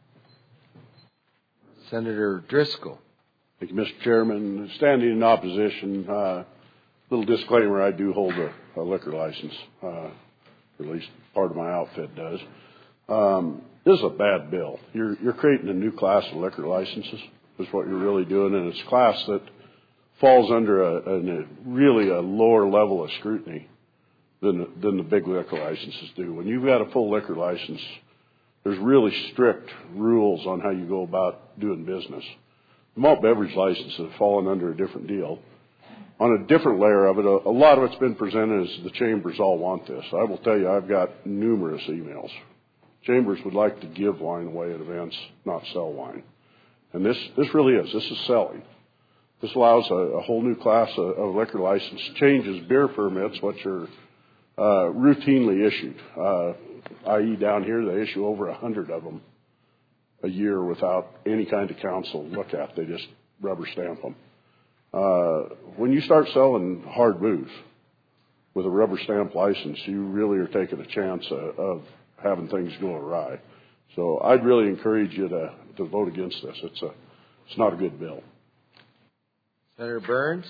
Senator Driscoll. Thank you, Mister Chairman. Standing in opposition, uh, little disclaimer, I do hold a, a liquor license, uh, or at least part of my outfit does. Um, this is a bad bill. You're, you're creating a new class of liquor licenses, is what you're really doing, and it's a class that falls under a, a, a really a lower level of scrutiny than, than the big liquor licenses do. When you've got a full liquor license, there's really strict rules on how you go about doing business. Malt beverage licenses have fallen under a different deal. On a different layer of it, a, a lot of it's been presented as the chambers all want this. I will tell you, I've got numerous emails. Chambers would like to give wine away at events, not sell wine. And this, this really is. This is selling. This allows a, a whole new class of, of liquor license, changes beer permits, which are uh, routinely issued. Uh, that is down here, they issue over a hundred of them a year without any kind of counsel to look at. They just rubber stamp them. Uh, when you start selling hard booze with a rubber stamp license, you really are taking a chance of, of having things go awry. So I'd really encourage you to, to vote against this. It's a, it's not a good bill. Senator Burns.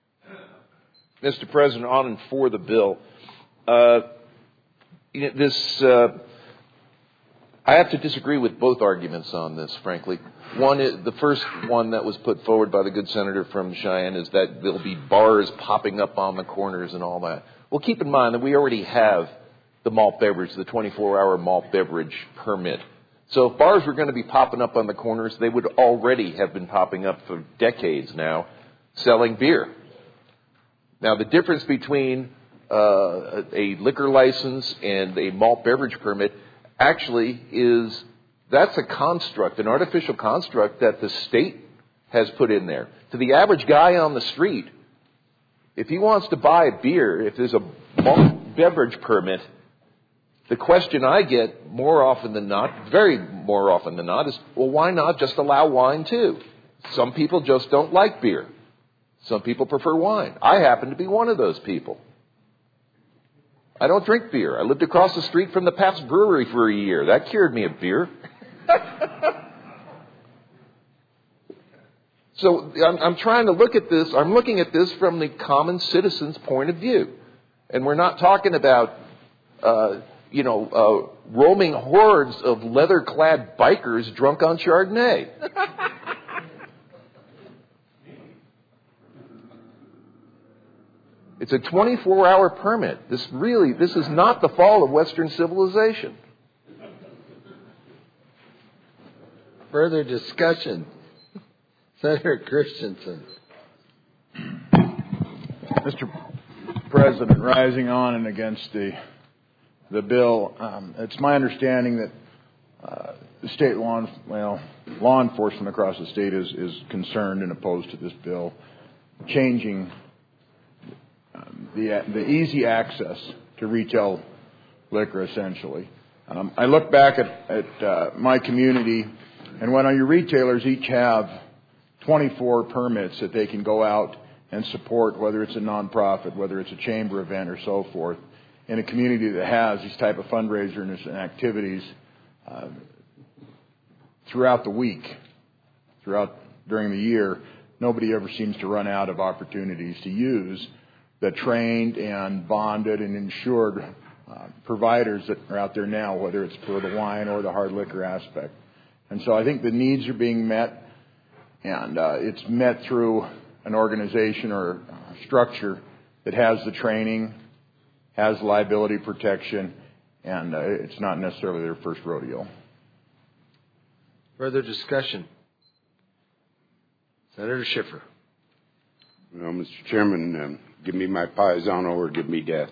Mister President, on and for the bill. Uh, you know, this, uh, I have to disagree with both arguments on this, frankly. One is, the first one that was put forward by the good senator from Cheyenne is that there'll be bars popping up on the corners and all that. Well, keep in mind that we already have the malt beverage, the twenty-four hour malt beverage permit. So if bars were going to be popping up on the corners, they would already have been popping up for decades now, selling beer. Now, the difference between uh, a liquor license and a malt beverage permit actually is that's a construct, an artificial construct that the state has put in there. To the average guy on the street, if he wants to buy a beer, if there's a malt beverage permit, the question I get more often than not, very more often than not, is, well, why not just allow wine too? Some people just don't like beer. Some people prefer wine. I happen to be one of those people. I don't drink beer. I lived across the street from the Pabst Brewery for a year. That cured me of beer. So I'm, I'm trying to look at this. I'm looking at this from the common citizen's point of view. And we're not talking about uh, you know, uh, roaming hordes of leather-clad bikers drunk on Chardonnay. It's a twenty-four hour permit. This really, this is not the fall of Western civilization. Further discussion. Senator Christensen. Mister President, rising on and against the the bill, um, it's my understanding that uh, the state law, well, law enforcement across the state is, is concerned and opposed to this bill, changing um, the the easy access to retail liquor, essentially. Um, I look back at, at uh, my community, and when your retailers each have twenty-four permits that they can go out and support, whether it's a nonprofit, whether it's a chamber event or so forth, in a community that has these type of fundraisers and activities uh, throughout the week, throughout during the year, nobody ever seems to run out of opportunities to use the trained and bonded and insured uh, providers that are out there now, whether it's for the wine or the hard liquor aspect. And so I think the needs are being met, and uh, it's met through an organization or structure that has the training, has liability protection, and uh, it's not necessarily their first rodeo. Further discussion. Senator Schiffer. Well, Mister Chairman, um, give me my paisano or give me death.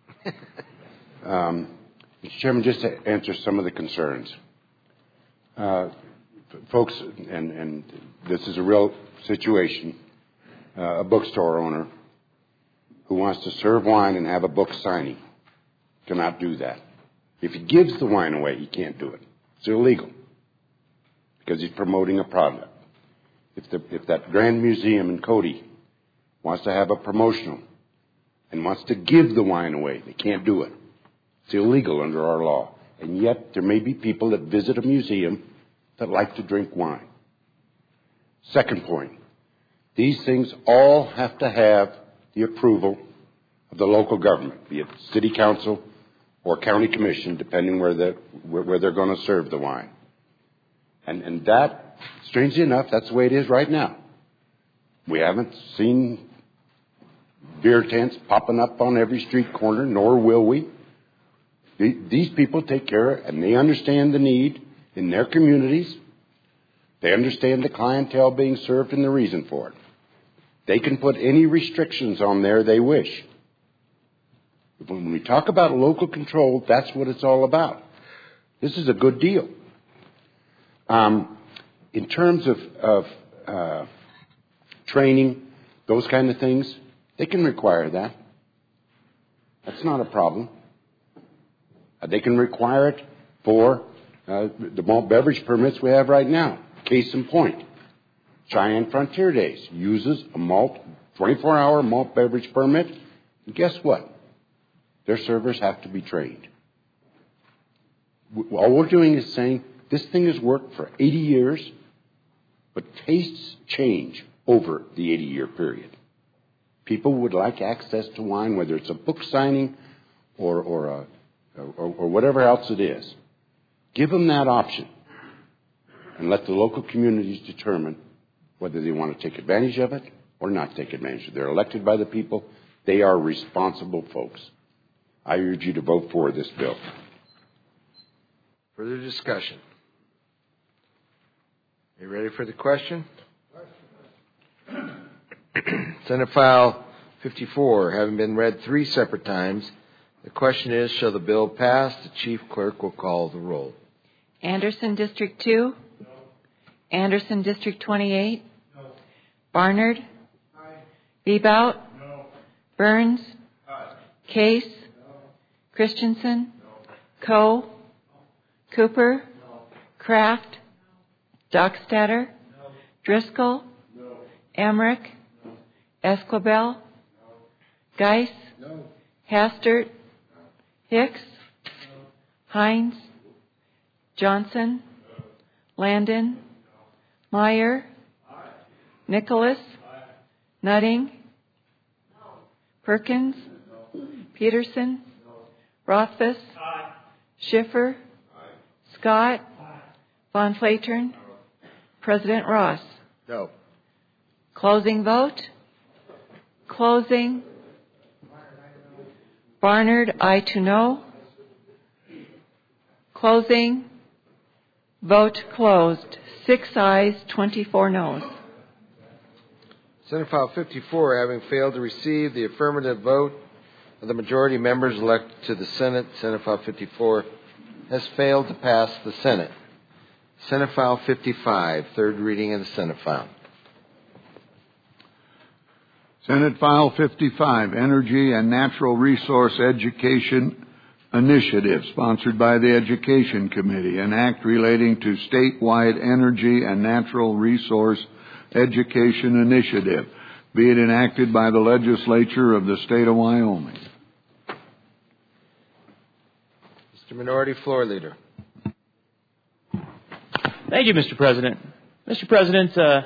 um, Mister Chairman, just to answer some of the concerns. Uh, folks, and, and this is a real situation, uh, a bookstore owner who wants to serve wine and have a book signing cannot do that. If he gives the wine away, he can't do it. It's illegal because he's promoting a product. If, the, if that Grand Museum in Cody wants to have a promotional and wants to give the wine away, they can't do it. It's illegal under our law. And yet there may be people that visit a museum that like to drink wine. Second point, these things all have to have the approval of the local government, be it city council or county commission, depending where, the, where, where they're going to serve the wine. And, and that, strangely enough, that's the way it is right now. We haven't seen beer tents popping up on every street corner, nor will we. These people take care of, and they understand the need in their communities. They understand the clientele being served and the reason for it. They can put any restrictions on there they wish. When we talk about local control, that's what it's all about. This is a good deal. Um, in terms of, of uh, training, those kind of things, they can require that. That's not a problem. Uh, they can require it for uh, the malt beverage permits we have right now. Case in point, Cheyenne Frontier Days uses a malt, twenty-four hour malt beverage permit. And guess what? Their servers have to be trained. All we're doing is saying this thing has worked for eighty years, but tastes change over the eighty year period. People would like access to wine, whether it's a book signing or, or, a, or, or whatever else it is. Give them that option and let the local communities determine whether they want to take advantage of it or not take advantage of it. They're elected by the people. They are responsible folks. I urge you to vote for this bill. Further discussion. Are you ready for the question? Senate File fifty-four, having been read three separate times, the question is, shall the bill pass? The Chief Clerk will call the roll. Anderson, District two? No. Anderson, District twenty-eight? No. Barnard? Aye. Bebout? No. Burns? Aye. Case? No. Christensen? No. Coe? No. Cooper? No. Kraft? No. Dockstader? No. Driscoll? No. Emmerich? No. Esquibel? No. Geis? No. Hastert? No. Hicks? No. Hines? Johnson? No. Landon? No. Meyer? Aye. Nicholas? Aye. Nutting? No. Perkins? No. Peterson? No. Rothfuss. Aye. Schiffer. Aye. Scott. Aye. Von Flatern. President Ross. No. Closing vote. Closing. Barnard, aye to no. Closing. Vote closed. Six ayes, twenty-four noes. Senate File fifty-four, having failed to receive the affirmative vote of the majority of members elected to the Senate, Senate File fifty-four has failed to pass the Senate. Senate File fifty-five, third reading of the Senate File. Senate File fifty-five, Energy and Natural Resource Education Initiative, sponsored by the Education Committee, an act relating to statewide energy and natural resource education initiative, be it enacted by the legislature of the state of Wyoming. Mister Minority Floor Leader. Thank you, Mister President. Mister President, uh,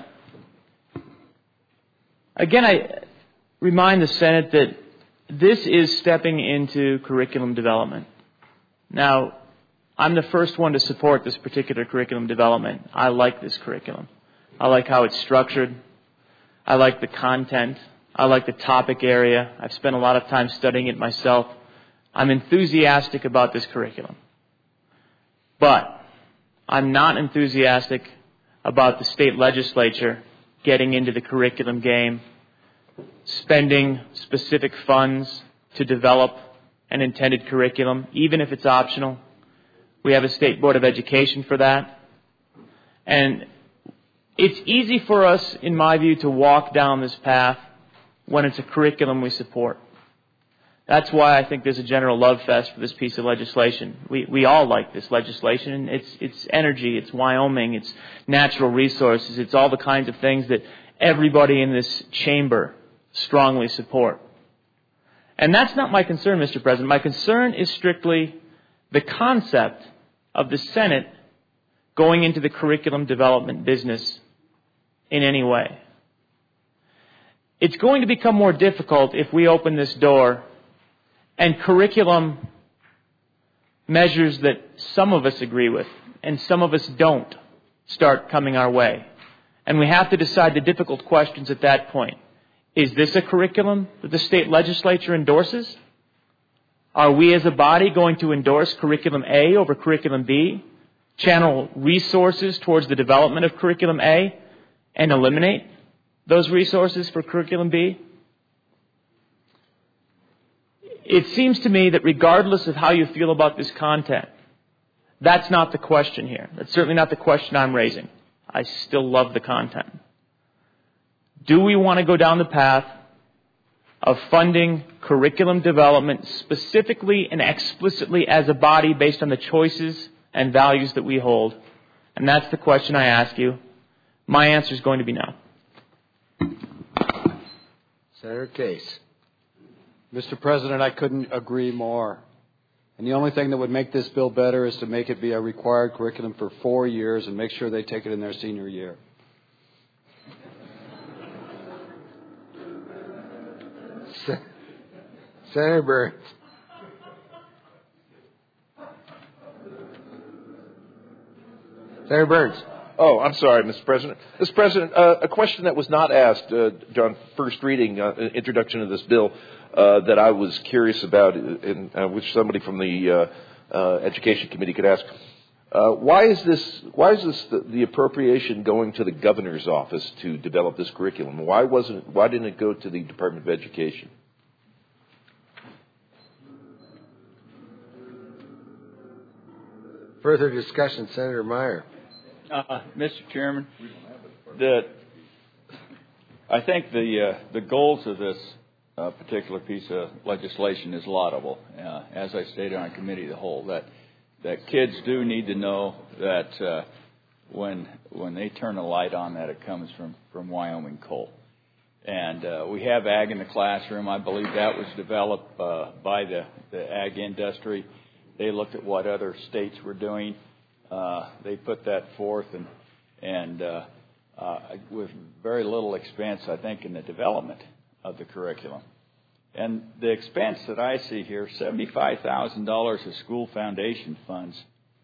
again, I remind the Senate that this is stepping into curriculum development. Now, I'm the first one to support this particular curriculum development. I like this curriculum. I like how it's structured. I like the content. I like the topic area. I've spent a lot of time studying it myself. I'm enthusiastic about this curriculum. But I'm not enthusiastic about the state legislature getting into the curriculum game, spending specific funds to develop an intended curriculum, even if it's optional. We have a State Board of Education for that. And it's easy for us, in my view, to walk down this path when it's a curriculum we support. That's why I think there's a general love fest for this piece of legislation. We we all like this legislation. It's it's energy, it's Wyoming, it's natural resources, it's all the kinds of things that everybody in this chamber strongly support. And that's not my concern, Mister President. My concern is strictly the concept of the Senate going into the curriculum development business in any way. It's going to become more difficult if we open this door and curriculum measures that some of us agree with and some of us don't start coming our way. And we have to decide the difficult questions at that point. Is this a curriculum that the state legislature endorses? Are we as a body going to endorse curriculum A over curriculum B, channel resources towards the development of curriculum A, and eliminate those resources for curriculum B? It seems to me that regardless of how you feel about this content, that's not the question here. That's certainly not the question I'm raising. I still love the content. Do we want to go down the path of funding curriculum development specifically and explicitly as a body based on the choices and values that we hold? And that's the question I ask you. My answer is going to be no. Senator Case. Mister President, I couldn't agree more. And the only thing that would make this bill better is to make it be a required curriculum for four years and make sure they take it in their senior year. Senator Burns. Senator Burns. Oh, I'm sorry, Mister President. Mister President, uh, a question that was not asked uh, during first reading, uh, introduction of this bill, uh, that I was curious about, and uh, which somebody from the uh, uh, Education Committee could ask. Uh, why is this? Why is this the, the appropriation going to the governor's office to develop this curriculum? Why wasn't? Why didn't it go to the Department of Education? Further discussion, Senator Meyer. Uh, Mister Chairman, the, I think the uh, the goals of this uh, particular piece of legislation is laudable. Uh, as I stated on committee of the whole, that that kids do need to know that uh, when when they turn a light on, that it comes from from Wyoming coal. And uh, we have ag in the classroom. I believe that was developed uh, by the, the ag industry. They looked at what other states were doing. Uh, they put that forth, and and uh, uh, with very little expense, I think, in the development of the curriculum. And the expense that I see here, seventy-five thousand dollars of school foundation funds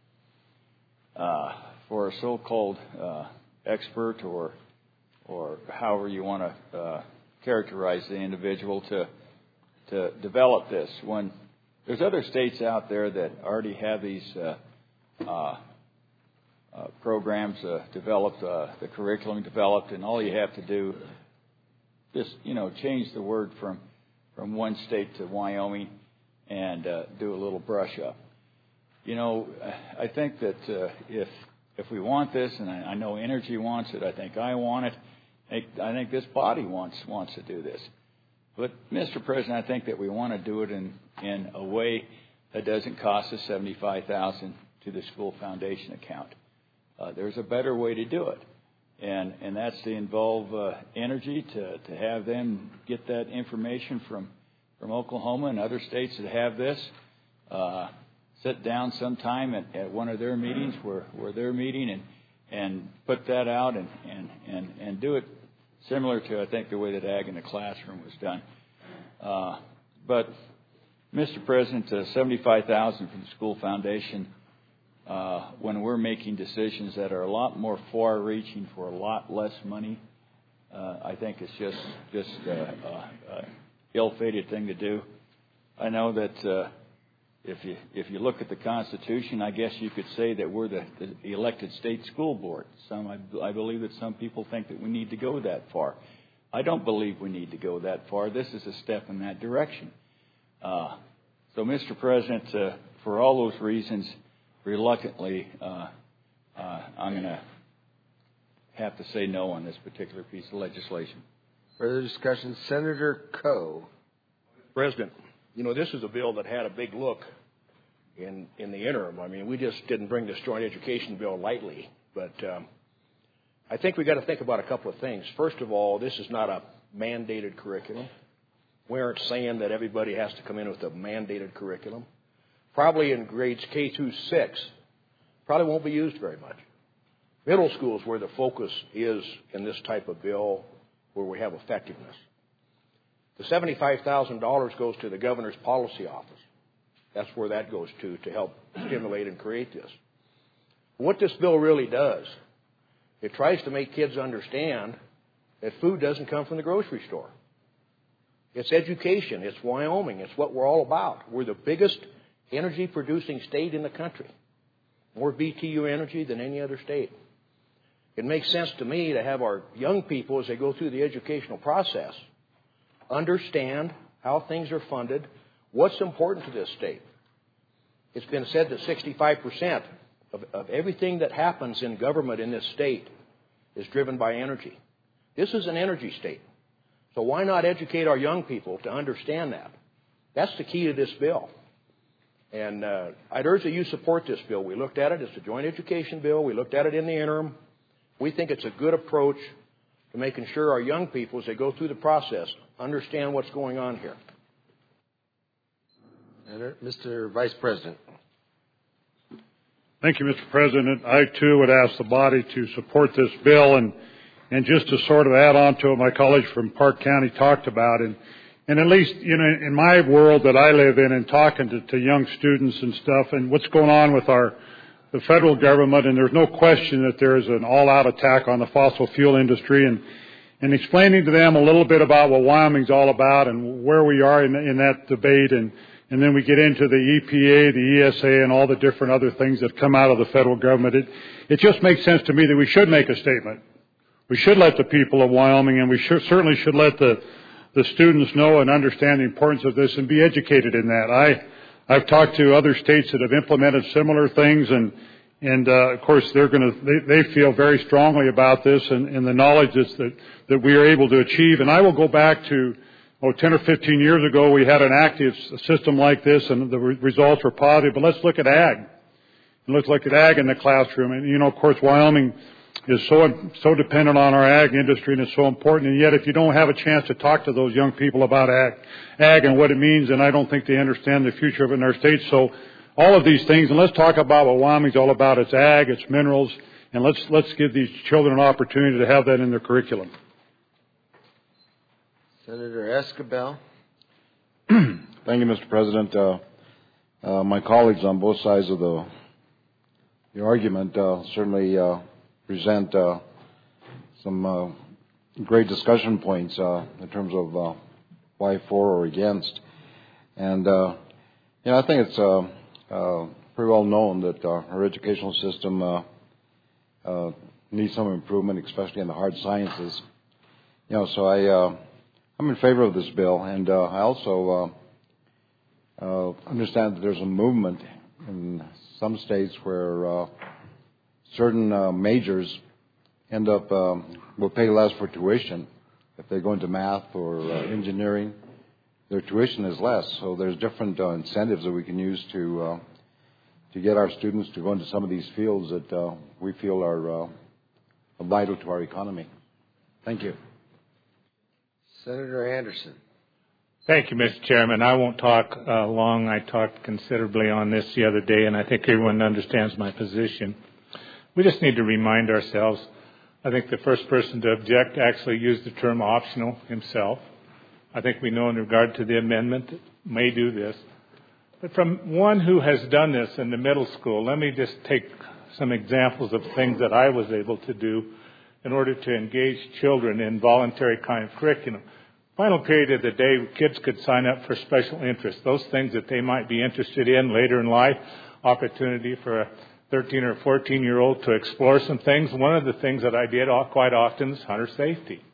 uh, for a so-called uh, expert or or however you want to uh, characterize the individual to to develop this. When there's other states out there that already have these uh, uh, uh, programs uh, developed, uh, the curriculum developed, and all you have to do just, you know, change the word from from one state to Wyoming and uh, do a little brush up. You know, I think that uh, if if we want this, and I, I know Energy wants it, I think I want it, I, I think this body wants wants to do this. But, Mister President, I think that we want to do it in, in a way that doesn't cost us seventy-five thousand dollars to the school foundation account. Uh, there's a better way to do it, and and that's to involve uh, Energy to, to have them get that information from, from Oklahoma and other states that have this. Uh, sit down sometime at, at one of their meetings where, where they're meeting and, and put that out and, and, and, and do it similar to, I think, the way that Ag in the Classroom was done. Uh, but, Mister President, uh, seventy-five thousand dollars from the school foundation, uh, when we're making decisions that are a lot more far-reaching for a lot less money, uh, I think it's just just uh, uh, uh, ill-fated thing to do. I know that uh, if you if you look at the Constitution, I guess you could say that we're the, the elected state school board. Some I, I believe that some people think that we need to go that far. I don't believe we need to go that far. This is a step in that direction. Uh, so, Mister President, uh, for all those reasons, reluctantly, uh, uh, I'm going to have to say no on this particular piece of legislation. Further discussion, Senator Coe. President, you know, this is a bill that had a big look in in the interim. I mean, we just didn't bring this joint education bill lightly, but um, I think we got to think about a couple of things. First of all, this is not a mandated curriculum. We aren't saying that everybody has to come in with a mandated curriculum. Probably in grades K through six, probably won't be used very much. Middle school is where the focus is in this type of bill, where we have effectiveness. The seventy-five thousand dollars goes to the governor's policy office. That's where that goes to, to help stimulate and create this. What this bill really does, it tries to make kids understand that food doesn't come from the grocery store. It's education. It's Wyoming. It's what we're all about. We're the biggest energy-producing state in the country. More B T U energy than any other state. It makes sense to me to have our young people, as they go through the educational process, understand how things are funded, what's important to this state. It's been said that sixty-five percent of, of everything that happens in government in this state is driven by energy. This is an energy state. So why not educate our young people to understand that? That's the key to this bill. And uh, I'd urge that you support this bill. We looked at it. It's a joint education bill. We looked at it in the interim. We think it's a good approach to making sure our young people, as they go through the process, understand what's going on here. Mister Vice President. Thank you, Mister President. I, too, would ask the body to support this bill. And, and just to sort of add on to what my colleague from Park County talked about, and, and at least, you know, in my world that I live in and talking to, to young students and stuff and what's going on with our the federal government, and there's no question that there's an all-out attack on the fossil fuel industry, and, and explaining to them a little bit about what Wyoming's all about and where we are in, in that debate, and, and then we get into the E P A, the E S A, and all the different other things that come out of the federal government. It, it just makes sense to me that we should make a statement. We should let the people of Wyoming, and we should, certainly should let the, the students know and understand the importance of this and be educated in that. I I've talked to other states that have implemented similar things, and and uh, of course they're going to they, they feel very strongly about this and, and the knowledge that's, that that we are able to achieve. And I will go back to oh ten or fifteen years ago we had an active system like this, and the re- results were positive. But let's look at ag. And let's look at ag in the classroom. And you know, of course, Wyoming is so so dependent on our ag industry, and it's so important. And yet, if you don't have a chance to talk to those young people about ag, ag and what it means, then I don't think they understand the future of it in our state. So, all of these things, and let's talk about what Wyoming's all about. It's ag, it's minerals, and let's let's give these children an opportunity to have that in their curriculum. Senator Escabel. Thank you, Mister President. Uh, uh, my colleagues on both sides of the the argument uh, certainly uh, present uh, some uh, great discussion points uh, in terms of uh, why for or against. And uh, you know, I think it's uh, uh, pretty well known that uh, our educational system uh, uh, needs some improvement, especially in the hard sciences. You know, so I uh, I'm in favor of this bill, and uh, I also uh, uh, understand that there's a movement in some states where uh, certain uh, majors end up um, will pay less for tuition if they go into math or uh, engineering. Their tuition is less, so there's different uh, incentives that we can use to uh, to get our students to go into some of these fields that uh, we feel are uh, vital to our economy. Thank you. Senator Anderson. Thank you, Mister Chairman. I won't talk uh, long. I talked considerably on this the other day, and I think everyone understands my position. We just need to remind ourselves. I think the first person to object actually used the term optional himself. I think we know in regard to the amendment that may do this. But from one who has done this in the middle school, let me just take some examples of things that I was able to do in order to engage children in voluntary kind of curriculum. Final period of the day, kids could sign up for special interests, those things that they might be interested in later in life, opportunity for a thirteen or fourteen-year-old to explore some things. One of the things that I did quite often is hunter safety.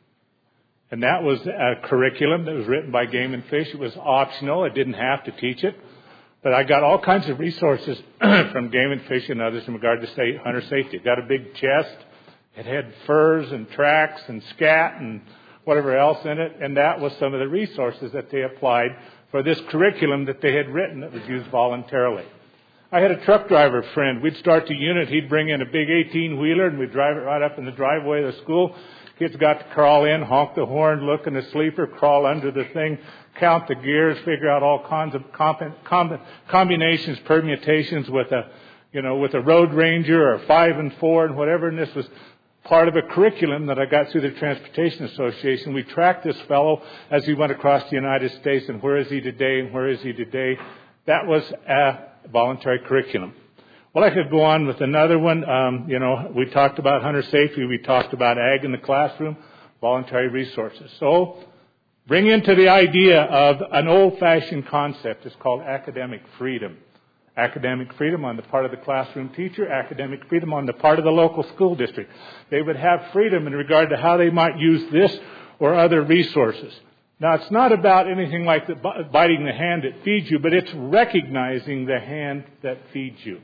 And that was a curriculum that was written by Game and Fish. It was optional. I didn't have to teach it. But I got all kinds of resources from Game and Fish and others in regard to say hunter safety. It got a big chest. It had furs and tracks and scat and whatever else in it. And that was some of the resources that they applied for this curriculum that they had written that was used voluntarily. I had a truck driver friend. We'd start the unit. He'd bring in a big eighteen-wheeler, and we'd drive it right up in the driveway of the school. Kids got to crawl in, honk the horn, look in the sleeper, crawl under the thing, count the gears, figure out all kinds of comp- comb- combinations, permutations with a, you know, with a Road Ranger or five and four and whatever. And this was part of a curriculum that I got through the Transportation Association. We tracked this fellow as he went across the United States, and where is he today, and where is he today. That was a voluntary curriculum. Well, I could go on with another one. Um, you know, we talked about hunter safety. We talked about ag in the classroom, voluntary resources. So bring into the idea of an old-fashioned concept. It's called academic freedom. Academic freedom on the part of the classroom teacher, academic freedom on the part of the local school district. They would have freedom in regard to how they might use this or other resources. Now, it's not about anything like the biting the hand that feeds you, but it's recognizing the hand that feeds you.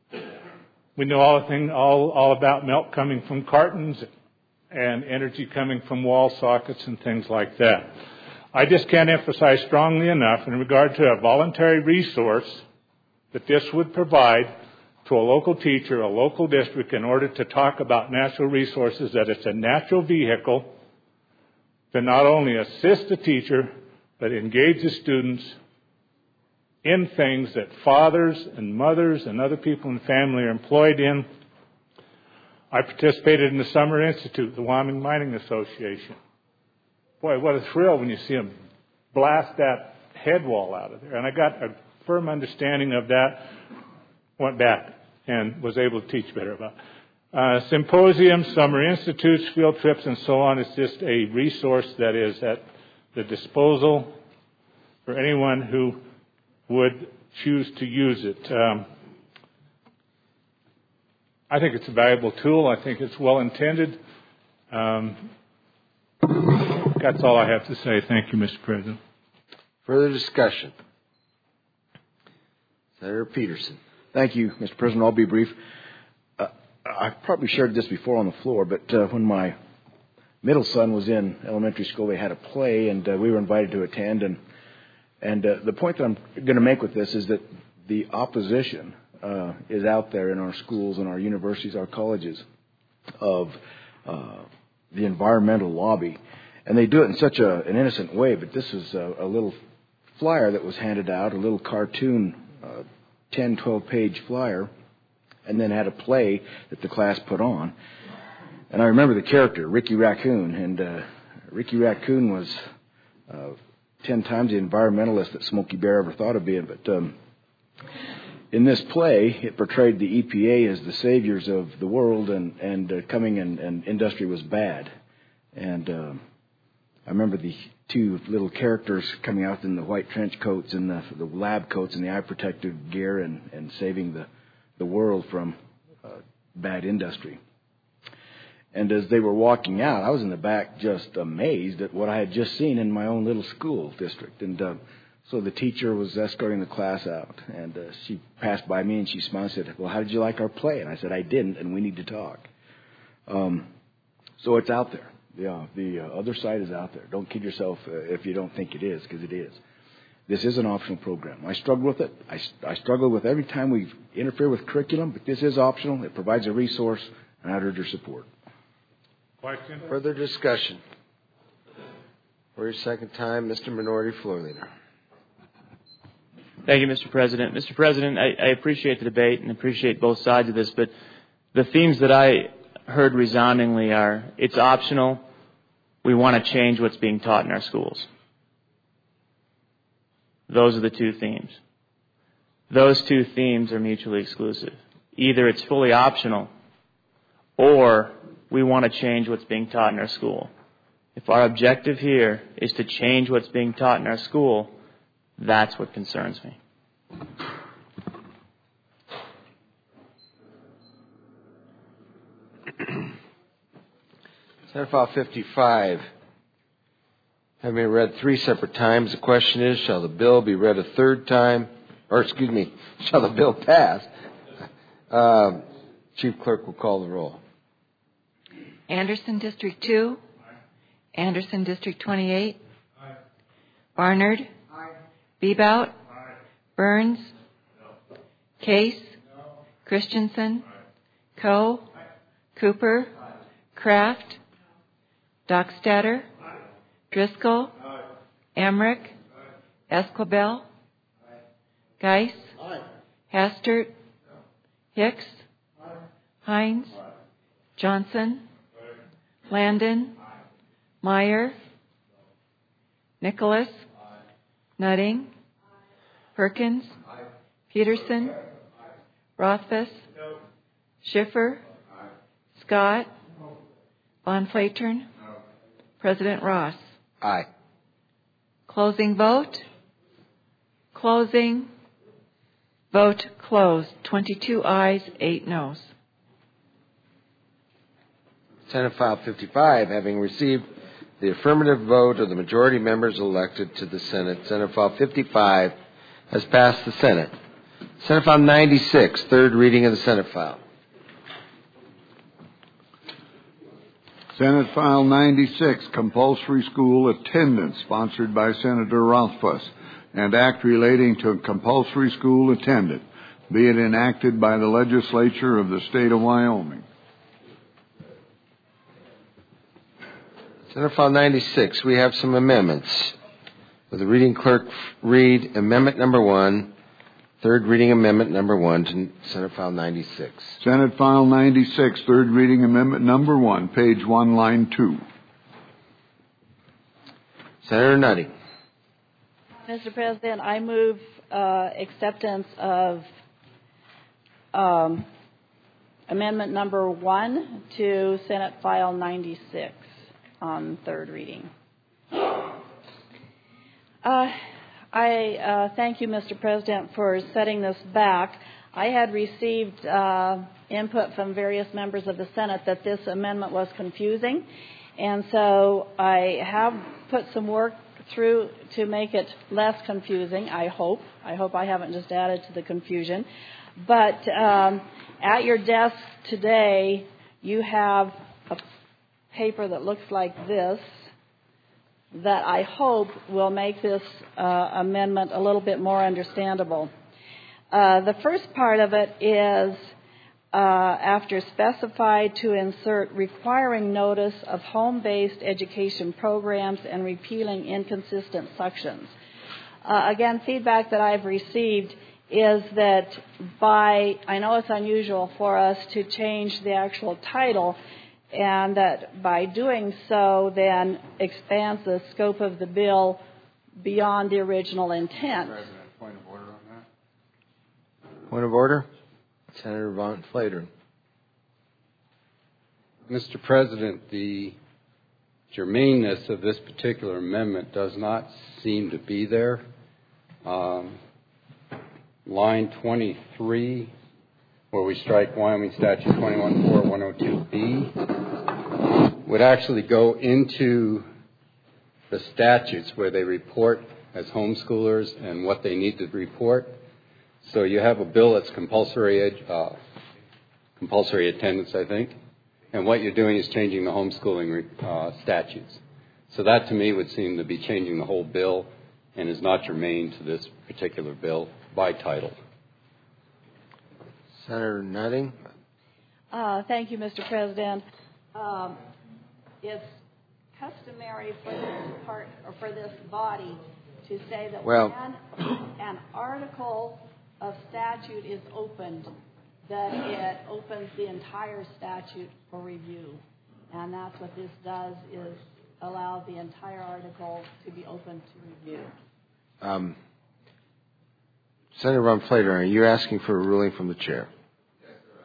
We know all, the thing, all, all about milk coming from cartons and energy coming from wall sockets and things like that. I just can't emphasize strongly enough in regard to a voluntary resource that this would provide to a local teacher, a local district, in order to talk about natural resources, that it's a natural vehicle to not only assist the teacher, but engage the students in things that fathers and mothers and other people in the family are employed in. I participated in the Summer Institute, the Wyoming Mining Association. Boy, what a thrill when you see them blast that head wall out of there. And I got a firm understanding of that, went back and was able to teach better about it. Uh, symposiums, summer institutes, field trips, and so on. It's just a resource that is at the disposal for anyone who would choose to use it. Um, I think it's a valuable tool. I think it's well intended. Um, that's all I have to say. Thank you, Mister President. Further discussion. Senator Peterson. Thank you, Mister President. I'll be brief. Uh, I've probably shared this before on the floor, but uh, when my middle son was in elementary school, they had a play, and uh, we were invited to attend. And and uh, the point that I'm going to make with this is that the opposition uh, is out there in our schools and our universities, our colleges, of uh, the environmental lobby. And they do it in such a, an innocent way, but this is a, a little flyer that was handed out, a little cartoon, uh, ten, twelve-page flyer, and then had a play that the class put on. And I remember the character, Ricky Raccoon, and uh, Ricky Raccoon was uh, ten times the environmentalist that Smokey Bear ever thought of being. But um, in this play, it portrayed the E P A as the saviors of the world, and and uh, coming and, and industry was bad. And uh, I remember the two little characters coming out in the white trench coats and the, the lab coats and the eye protective gear, and, and saving the the world from uh, bad industry. And as they were walking out, I was in the back just amazed at what I had just seen in my own little school district. And uh, so the teacher was escorting the class out, and uh, she passed by me and she smiled and said, "Well, how did you like our play?" And I said, "I didn't, and we need to talk." Um, so it's out there. Yeah, the uh, other side is out there. Don't kid yourself uh, if you don't think it is, because it is. This is an optional program. I struggle with it. I, I struggle with every time we interfere with curriculum, but this is optional. It provides a resource, and I'd urge your support. Question? Further discussion? For your second time, Mister Minority Floor Leader. Thank you, Mister President. Mister President, I, I appreciate the debate and appreciate both sides of this, but the themes that I heard resoundingly are, it's optional, we want to change what's being taught in our schools. Those are the two themes. Those two themes are mutually exclusive. Either it's fully optional, or we want to change what's being taught in our school. If our objective here is to change what's being taught in our school, that's what concerns me. Senate File fifty-five. Having been read three separate times, the question is, shall the bill be read a third time? Or, excuse me, shall the bill pass? Uh, Chief Clerk will call the roll. Anderson, District two. Aye. Anderson, District twenty-eight. Aye. Barnard. Aye. Bebout. Aye. Burns. No. Case. No. Christensen. Aye. Coe. Aye. Cooper. Aye. Kraft. Dockstader. Aye. Driscoll. Aye. Emmerich. Aye. Esquibel. Aye. Geis. Aye. Hastert. No. Hicks. Aye. Hines. Aye. Johnson. Aye. Landon. Aye. Meyer. Nicholas. Aye. Nutting. Aye. Perkins. Aye. Peterson. Aye. Rothfuss. No. Schiffer. Aye. Scott. No. Von Flatern. No. President Ross. Aye. Closing vote. Closing. Vote closed. twenty-two ayes, eight noes. Senate File fifty-five, having received the affirmative vote of the majority members elected to the Senate, Senate File fifty-five has passed the Senate. Senate File ninety-six, third reading of the Senate File. Senate File ninety-six, compulsory school attendance, sponsored by Senator Rothfuss, and act relating to compulsory school attendance, be it enacted by the legislature of the state of Wyoming. Senate File ninety-six, we have some amendments. Will the reading clerk read amendment number one, third reading amendment number one to Senate File ninety-six? Senate File ninety-six, third reading amendment number one, page one, line two. Senator Nutting. Mister President, I move uh, acceptance of um, amendment number one to Senate File ninety-six on third reading. Uh, I uh, thank you, Mister President, for setting this back. I had received uh, input from various members of the Senate that this amendment was confusing, and so I have put some work through to make it less confusing, I hope. I hope I haven't just added to the confusion. But um, at your desk today, you have a paper that looks like this that I hope will make this uh, amendment a little bit more understandable. Uh, the first part of it is uh, after specified to insert requiring notice of home-based education programs and repealing inconsistent sections. Uh, again, feedback that I've received is that by, I know it's unusual for us to change the actual title, and that by doing so then expands the scope of the bill beyond the original intent. President, point of order on that. Point of order. Senator Von Flatern. Mister President, the germaneness of this particular amendment does not seem to be there. Um, line twenty-three, where we strike Wyoming Statute twenty-one four one oh two B, would actually go into the statutes where they report as homeschoolers and what they need to report. So you have a bill that's compulsory, ed, uh, compulsory attendance, I think, and what you're doing is changing the homeschooling uh, statutes. So that to me would seem to be changing the whole bill and is not germane to this particular bill by title. Senator Nutting. Uh, thank you, Mister President. Um, it's customary for this part or for this body to say that well, when an article of statute is opened, that it opens the entire statute for review. And that's what this does, is allow the entire article to be open to review. Um, Senator Von Flatern, are you asking for a ruling from the chair? Yes, sir,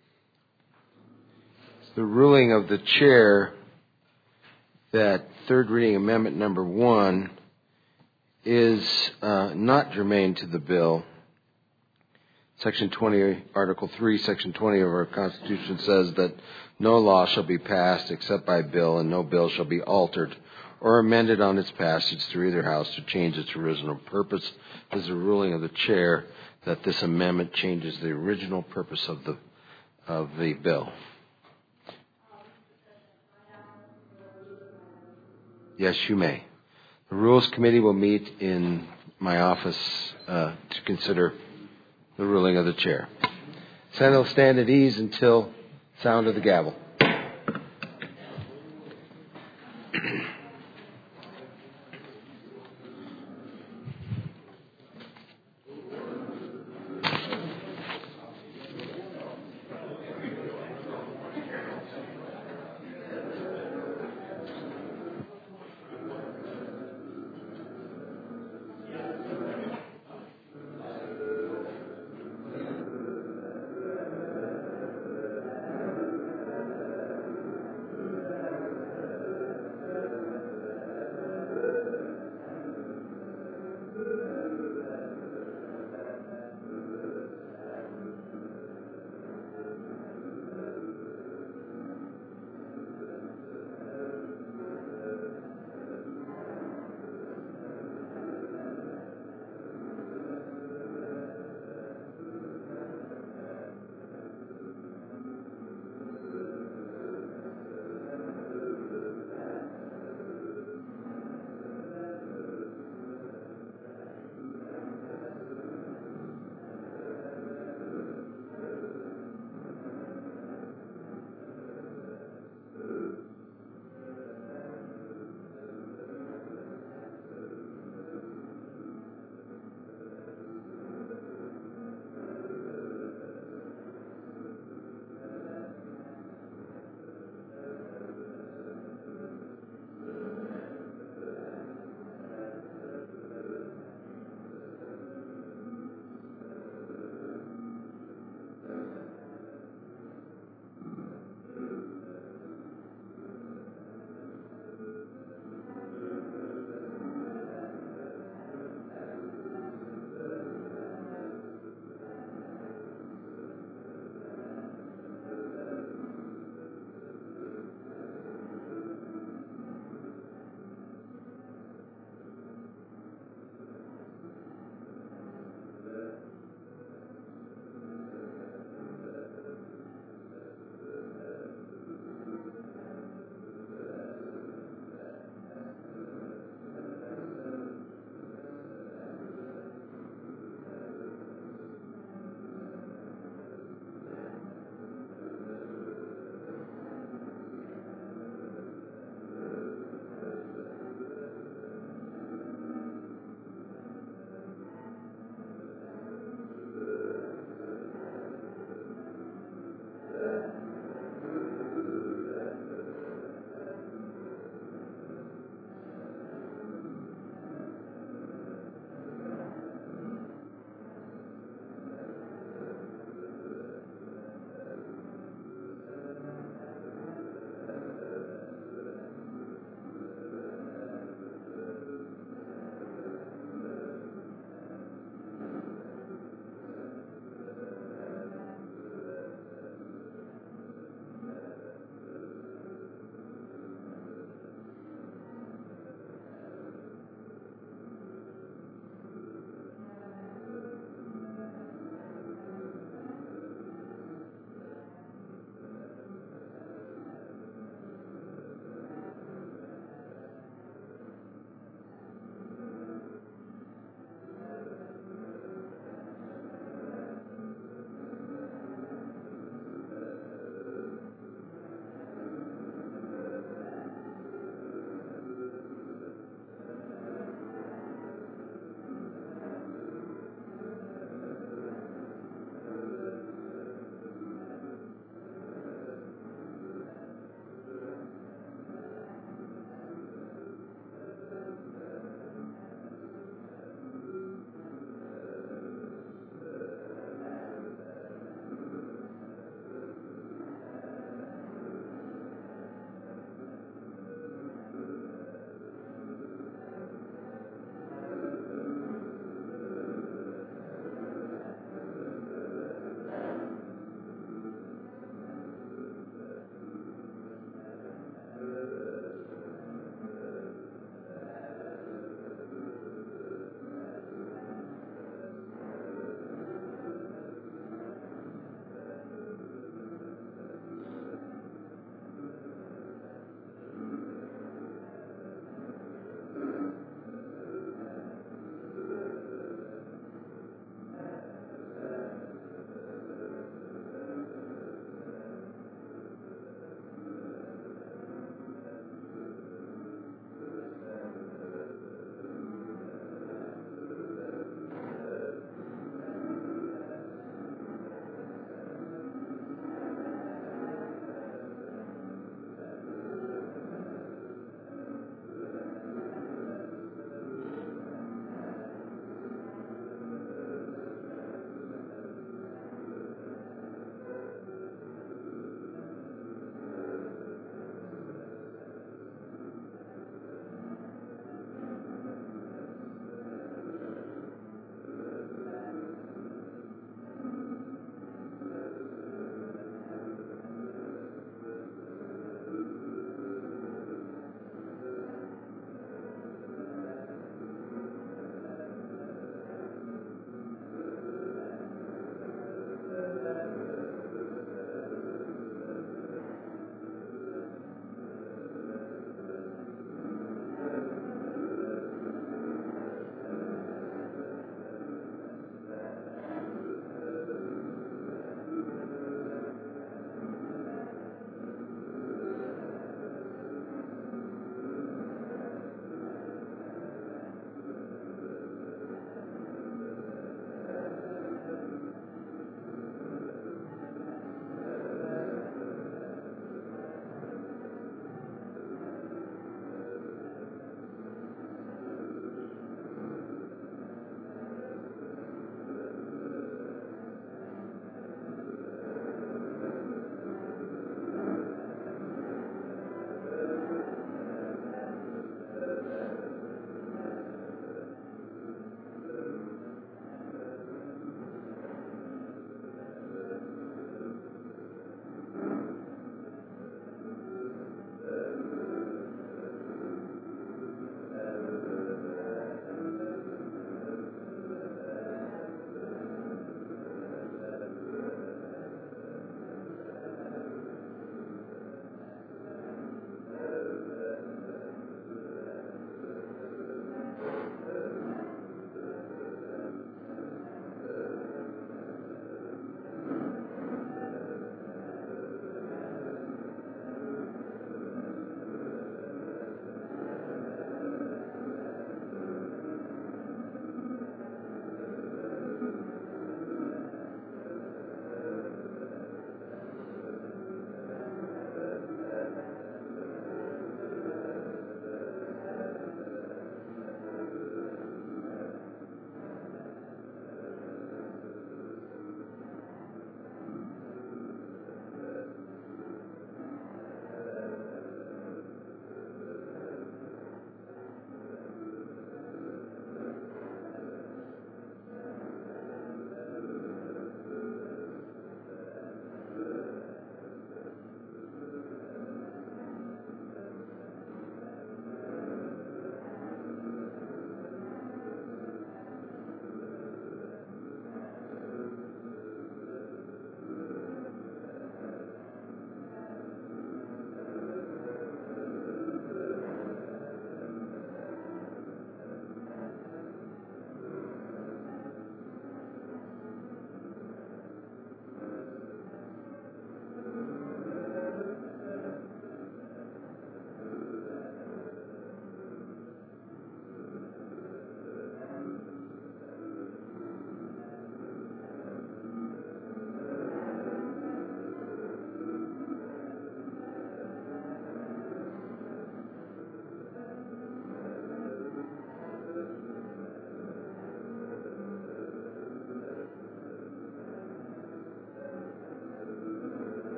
I am. The ruling of the chair that third reading amendment number one is uh, not germane to the bill. Section twenty, Article three, Section twenty of our Constitution says that no law shall be passed except by bill, and no bill shall be altered or amended on its passage through either house to change its original purpose. It is a ruling of the chair that this amendment changes the original purpose of the of the bill. Yes, you may. The Rules Committee will meet in my office uh, to consider the ruling of the chair. Senate will stand at ease until sound of the gavel.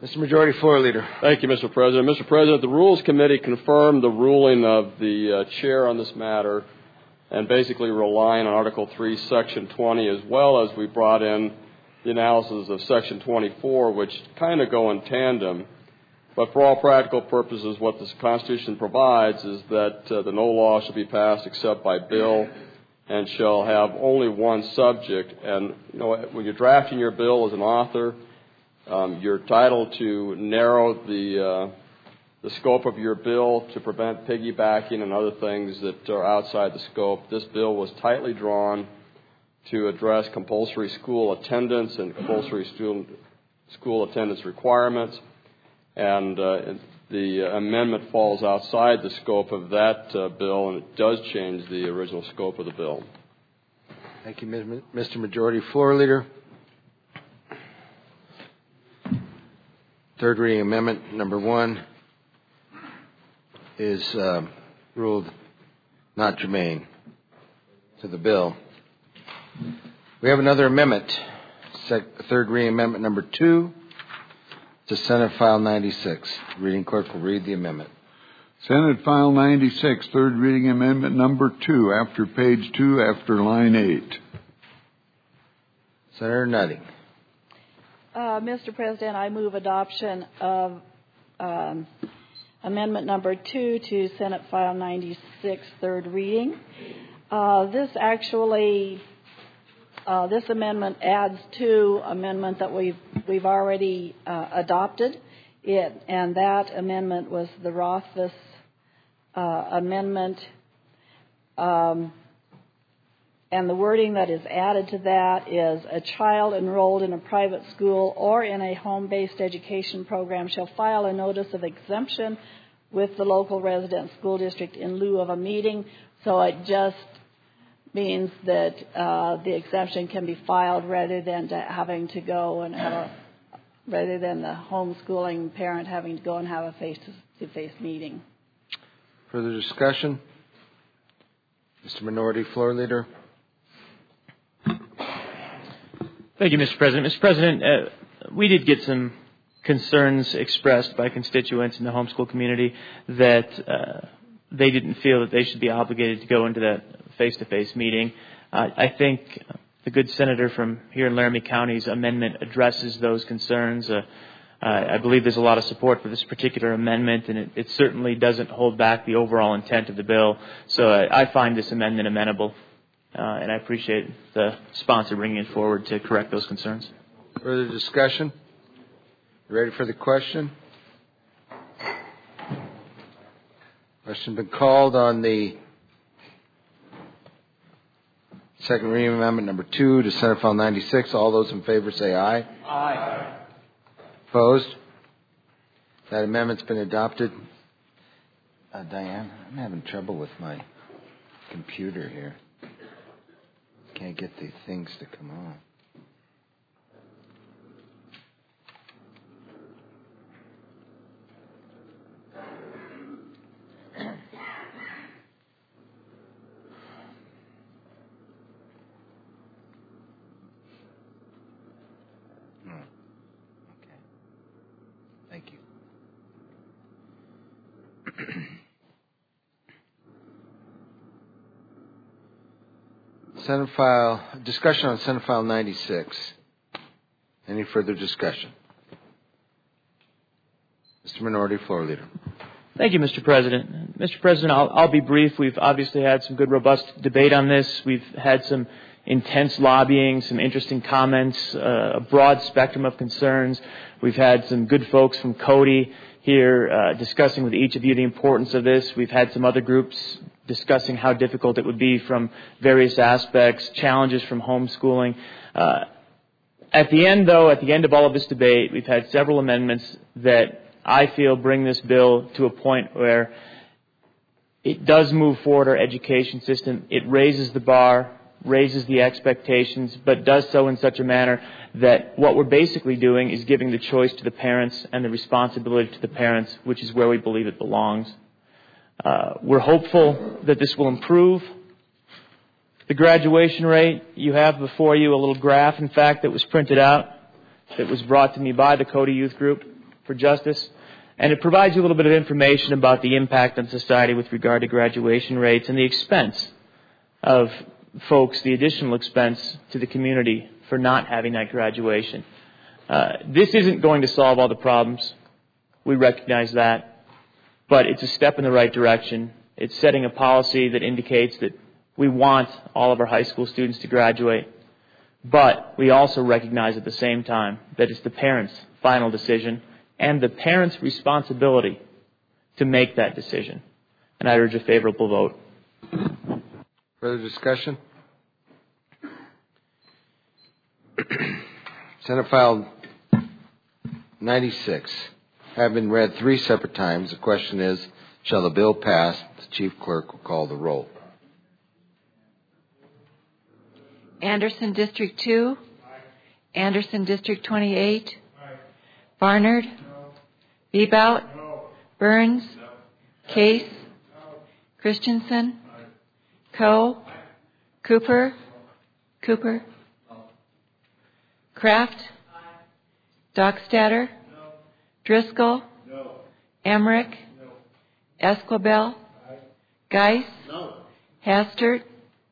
Mister Majority Floor Leader. Thank you, Mister President. Mister President, the Rules Committee confirmed the ruling of the uh, chair on this matter and basically relying on Article three, Section twenty, as well as we brought in the analysis of Section twenty-four, which kind of go in tandem. But for all practical purposes, what this Constitution provides is that uh, the no law shall be passed except by bill and shall have only one subject. And, you know, when you're drafting your bill as an author, um, you're entitled to narrow the, uh, the scope of your bill to prevent piggybacking and other things that are outside the scope. This bill was tightly drawn to address compulsory school attendance and compulsory student school attendance requirements. And uh, the amendment falls outside the scope of that uh, bill, and it does change the original scope of the bill. Thank you, Mister Majority Floor Leader. Third reading amendment number one is uh, ruled not germane to the bill. We have another amendment, sec- third reading amendment number two. To Senate File ninety-six. Reading clerk will read the amendment. Senate File ninety-six, third reading amendment number two, after page two, after line eight. Senator Nutting. Uh, Mister President, I move adoption of um, amendment number two to Senate File ninety-six, third reading. Uh, this actually... Uh, this amendment adds to amendment that we've we've already uh, adopted, it and that amendment was the Rothfuss uh, amendment, um, and the wording that is added to that is a child enrolled in a private school or in a home-based education program shall file a notice of exemption with the local resident school district in lieu of a meeting. So it just means that uh, the exemption can be filed rather than to having to go and have a, rather than the homeschooling parent having to go and have a face-to-face meeting. Further discussion? Mister Minority Floor Leader. Thank you, Mister President. Mister President, uh, we did get some concerns expressed by constituents in the homeschool community that uh, they didn't feel that they should be obligated to go into that face-to-face meeting. Uh, I think the good senator from here in Laramie County's amendment addresses those concerns. Uh, uh, I believe there's a lot of support for this particular amendment, and it, it certainly doesn't hold back the overall intent of the bill. So I, I find this amendment amenable, uh, and I appreciate the sponsor bringing it forward to correct those concerns. Further discussion? You ready for the question? Question been called on the second reading amendment number two to Senate File ninety-six. All those in favor say aye. Aye. Opposed? That amendment's been adopted. Uh, Diane, I'm having trouble with my computer here. Can't get the things to come on. Senate File, discussion on Senate File ninety-six. Any further discussion? Mister Minority Floor Leader. Thank you, Mister President. Mister President, I'll, I'll be brief. We've obviously had some good, robust debate on this. We've had some intense lobbying, some interesting comments, uh, a broad spectrum of concerns. We've had some good folks from Cody here uh, discussing with each of you the importance of this. We've had some other groups discussing how difficult it would be from various aspects, challenges from homeschooling. Uh, at the end, though, at the end of all of this debate, we've had several amendments that I feel bring this bill to a point where it does move forward our education system. It raises the bar, raises the expectations, but does so in such a manner that what we're basically doing is giving the choice to the parents and the responsibility to the parents, which is where we believe it belongs. Uh, we're hopeful that this will improve the graduation rate. You have before you a little graph, in fact, that was printed out, that was brought to me by the Cody Youth Group. for Justice. And it provides you a little bit of information about the impact on society with regard to graduation rates and the expense of folks, the additional expense to the community for not having that graduation. Uh, this isn't going to solve all the problems. We recognize that. But it's a step in the right direction. It's setting a policy that indicates that we want all of our high school students to graduate. But we also recognize at the same time that it's the parents' final decision and the parents' responsibility to make that decision. And I urge a favorable vote. Further discussion? Senate File ninety-six. Have been read three separate times. The question is, shall the bill pass? The Chief Clerk will call the roll. Anderson District two. Aye. Anderson District twenty-eight. Aye. Barnard. No. Bebout. No. Burns. No. Case. No. Christensen. Aye. Coe. Aye. Cooper. No. Cooper. No. Kraft. Aye. Dockstader. No. Driscoll. No. Emmerich. No. Esquibel. Aye. Geis. No. Hastert.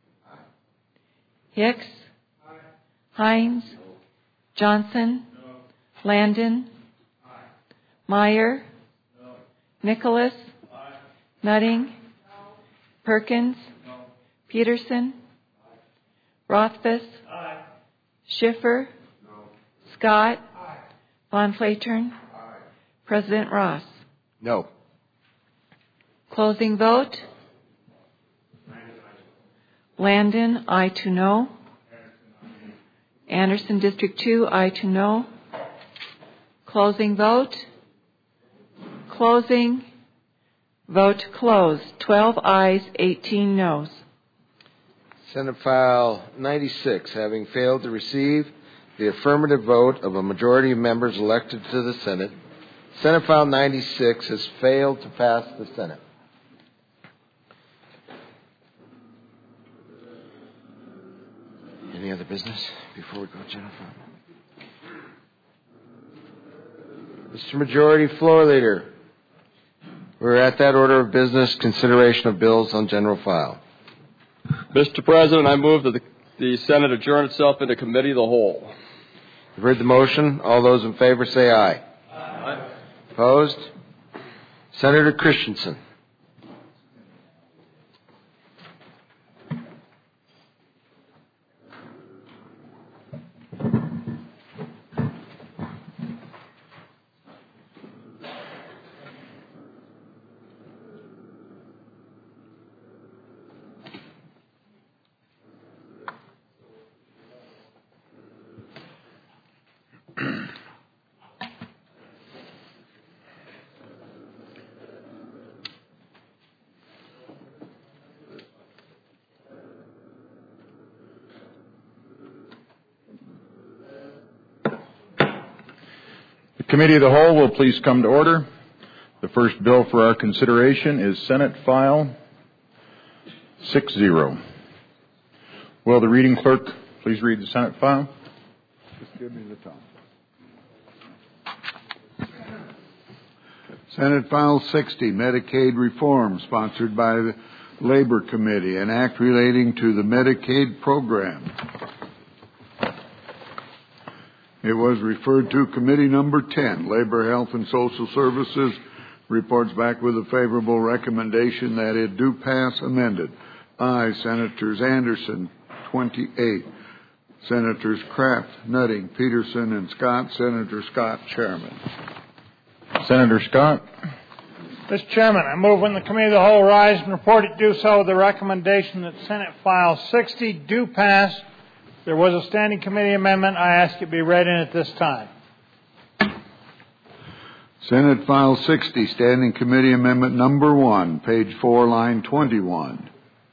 Hicks. Aye. Hines. No. Johnson. No. Landon. Aye. Meyer. No. Nicholas. Aye. Nutting. No. Perkins. No. Peterson. Aye. Rothfuss. Aye. Schiffer. No. Scott. Aye. Von Flatern. Aye. President Ross. No. Closing vote. Landon, aye to no. Anderson District two, aye to no. Closing vote. Closing. Vote closed. twelve ayes, eighteen noes. Senate File ninety-six, having failed to receive the affirmative vote of a majority of members elected to the Senate, Senate File ninety-six has failed to pass the Senate. Any other business before we go, Jennifer? Mister Majority Floor Leader, we're at that order of business, consideration of bills on general file. Mister President, I move that the, the Senate adjourn itself into committee of the whole. You've heard the motion. All those in favor say aye. Aye. Opposed? Senator Christensen. Committee of the Whole will please come to order. The first bill for our consideration is Senate File six zero. Will the reading clerk please read the Senate file? Just give me the top. Senate File sixty, Medicaid Reform, sponsored by the Labor Committee, an act relating to the Medicaid program. It was referred to Committee Number ten, Labor, Health, and Social Services, reports back with a favorable recommendation that it do pass amended. Aye, Senators Anderson, twenty-eight. Senators Kraft, Nutting, Peterson, and Scott. Senator Scott, Chairman. Senator Scott. Mister Chairman, I move when the Committee of the Whole rise and report it do so with the recommendation that Senate File sixty do pass. There was a standing committee amendment. I ask it be read in at this time. Senate File sixty, Standing Committee Amendment Number one, page four, line twenty-one.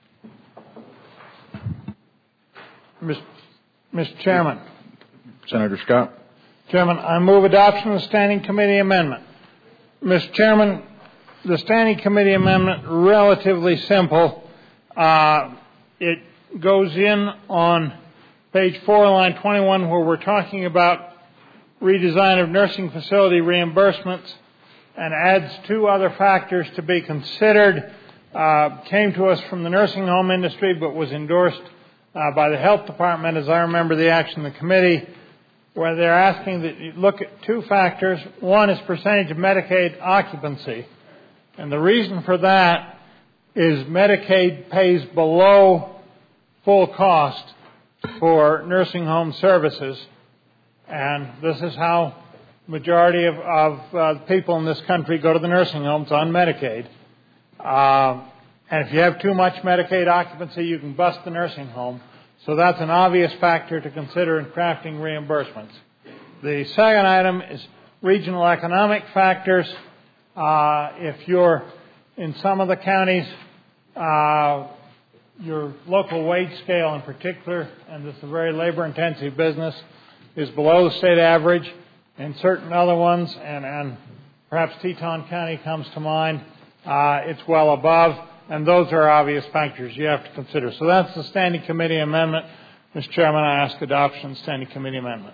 Mister Chairman. Senator Scott. Chairman, I move adoption of the Standing Committee Amendment. Mister Chairman, the Standing Committee Amendment, relatively simple. Uh, it goes in on page four, line twenty-one, where we're talking about redesign of nursing facility reimbursements and adds two other factors to be considered. Uh, came to us from the nursing home industry, but was endorsed uh, by the health department, as I remember the action of the committee, where they're asking that you look at two factors. One is percentage of Medicaid occupancy. And the reason for that is Medicaid pays below full cost for nursing home services. And this is how the majority of, of uh, people in this country go to the nursing homes on Medicaid. Uh, and if you have too much Medicaid occupancy, you can bust the nursing home. So that's an obvious factor to consider in crafting reimbursements. The second item is regional economic factors. Uh, if you're in some of the counties, uh, your local wage scale in particular, and this is a very labor-intensive business, is below the state average. In certain other ones, and, and perhaps Teton County comes to mind, uh, it's well above. And those are obvious factors you have to consider. So that's the Standing Committee amendment. Mister Chairman, I ask adoption of the Standing Committee amendment.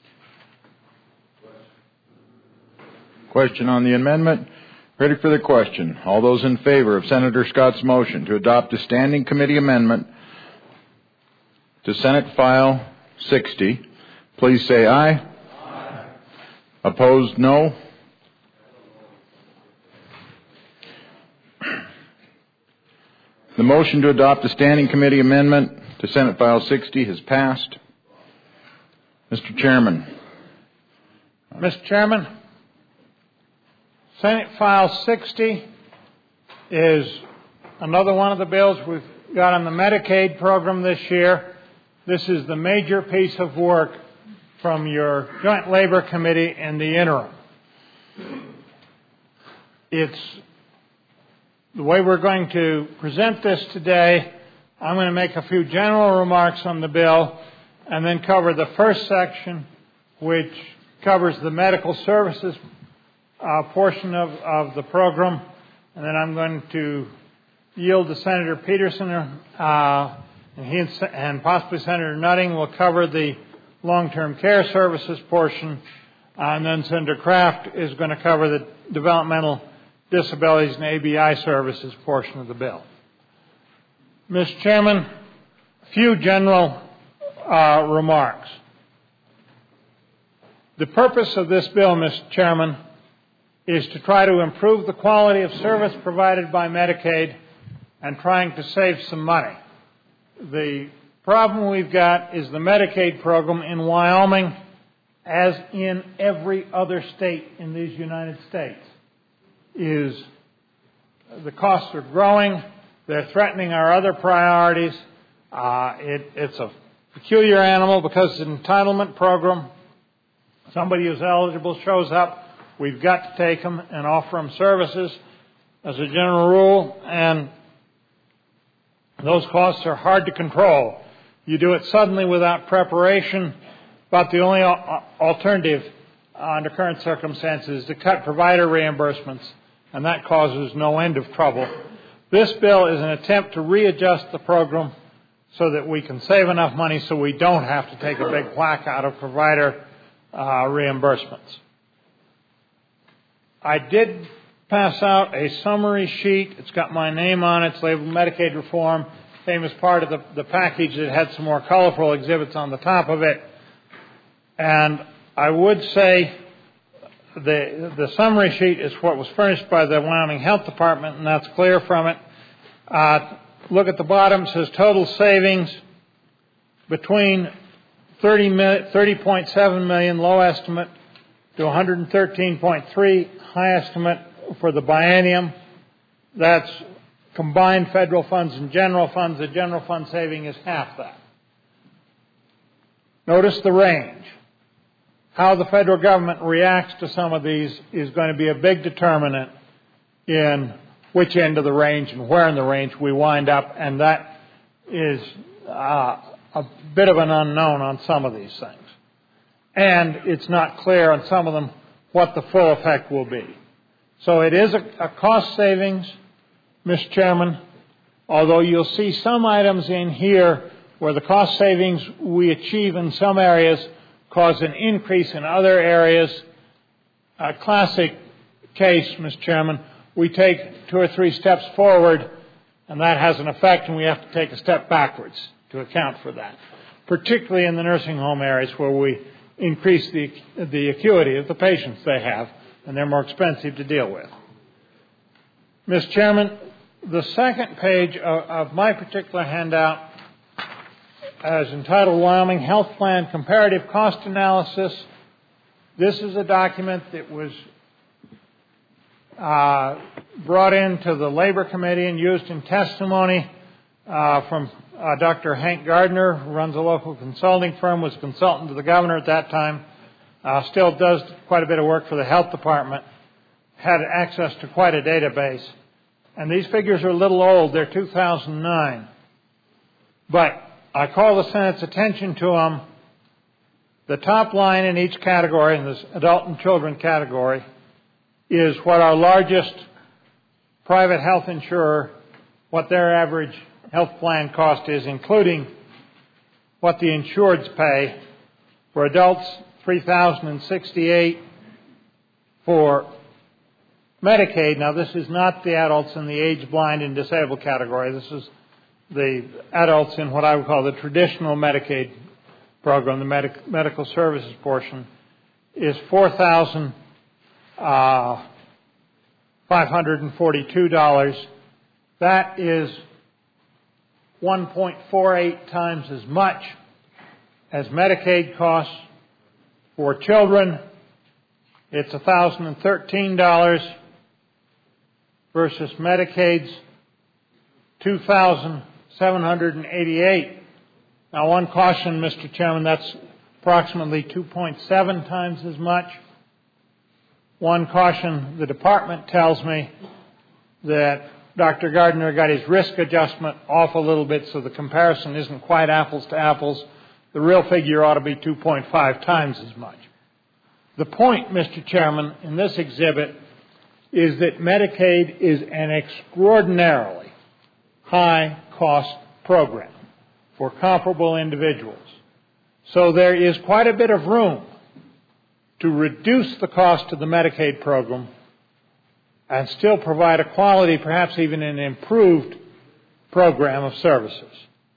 Question on the amendment? Ready for the question. All those in favor of Senator Scott's motion to adopt the Standing Committee amendment to Senate File sixty, please say aye. Aye. Opposed, no. The motion to adopt the Standing Committee amendment to Senate File sixty has passed. Mister Chairman. Mister Chairman, Senate File sixty is another one of the bills we've got on the Medicaid program this year. This is the major piece of work from your Joint Labor Committee in the interim. It's the way we're going to present this today. I'm going to make a few general remarks on the bill and then cover the first section, which covers the medical services uh, portion of, of the program. And then I'm going to yield to Senator Peterson, uh, and he and, and possibly Senator Nutting will cover the long-term care services portion. Uh, and then Senator Kraft is going to cover the developmental disabilities and A B I services portion of the bill. Mister Chairman, a few general uh, remarks. The purpose of this bill, Mister Chairman, is to try to improve the quality of service provided by Medicaid and trying to save some money. The problem we've got is the Medicaid program in Wyoming, as in every other state in these United States, is the costs are growing. They're threatening our other priorities. Uh, it, it's a peculiar animal because it's an entitlement program. Somebody who's eligible shows up, we've got to take them and offer them services as a general rule, and those costs are hard to control. You do it suddenly without preparation, but the only alternative under current circumstances is to cut provider reimbursements, and that causes no end of trouble. This bill is an attempt to readjust the program so that we can save enough money so we don't have to take a big whack out of provider uh, reimbursements. I did pass out a summary sheet. It's got my name on it. It's labeled Medicaid Reform. Came as part of the, the package that had some more colorful exhibits on the top of it. And I would say the the summary sheet is what was furnished by the Wyoming Health Department, and that's clear from it. Uh, look at the bottom. It says total savings between thirty point seven million dollars low estimate to one hundred thirteen point three high estimate for the biennium. That's combined federal funds and general funds. The general fund saving is half that. Notice the range. How the federal government reacts to some of these is going to be a big determinant in which end of the range and where in the range we wind up, and that is uh, a bit of an unknown on some of these things. And it's not clear on some of them what the full effect will be. So it is a, a cost savings, Mister Chairman, although you'll see some items in here where the cost savings we achieve in some areas cause an increase in other areas. A classic case, Mister Chairman, we take two or three steps forward, and that has an effect, and we have to take a step backwards to account for that, particularly in the nursing home areas where we increase the, the acuity of the patients they have, and they're more expensive to deal with. Mister Chairman, the second page of, of my particular handout is entitled Wyoming Health Plan Comparative Cost Analysis. This is a document that was uh, brought into the Labor Committee and used in testimony uh, from uh, Doctor Hank Gardner, who runs a local consulting firm, was a consultant to the governor at that time, uh, still does quite a bit of work for the health department, had access to quite a database. And these figures are a little old. They're two thousand nine. But I call the Senate's attention to them. The top line in each category, in this adult and children category, is what our largest private health insurer, what their average health plan cost is, including what the insureds pay. For adults, three thousand sixty-eight dollars. For Medicaid, now this is not the adults in the age blind and disabled category. This is the adults in what I would call the traditional Medicaid program, the medic- medical services portion, is four thousand five hundred forty-two dollars. That is one point four eight times as much as Medicaid costs. For children, it's one thousand thirteen dollars versus Medicaid's two thousand seven hundred eighty-eight dollars. Now, one caution, Mister Chairman, that's approximately two point seven times as much. One caution, the department tells me that Doctor Gardner got his risk adjustment off a little bit, so the comparison isn't quite apples to apples. The real figure ought to be two point five times as much. The point, Mister Chairman, in this exhibit is that Medicaid is an extraordinarily high-cost program for comparable individuals. So there is quite a bit of room to reduce the cost of the Medicaid program and still provide a quality, perhaps even an improved program of services.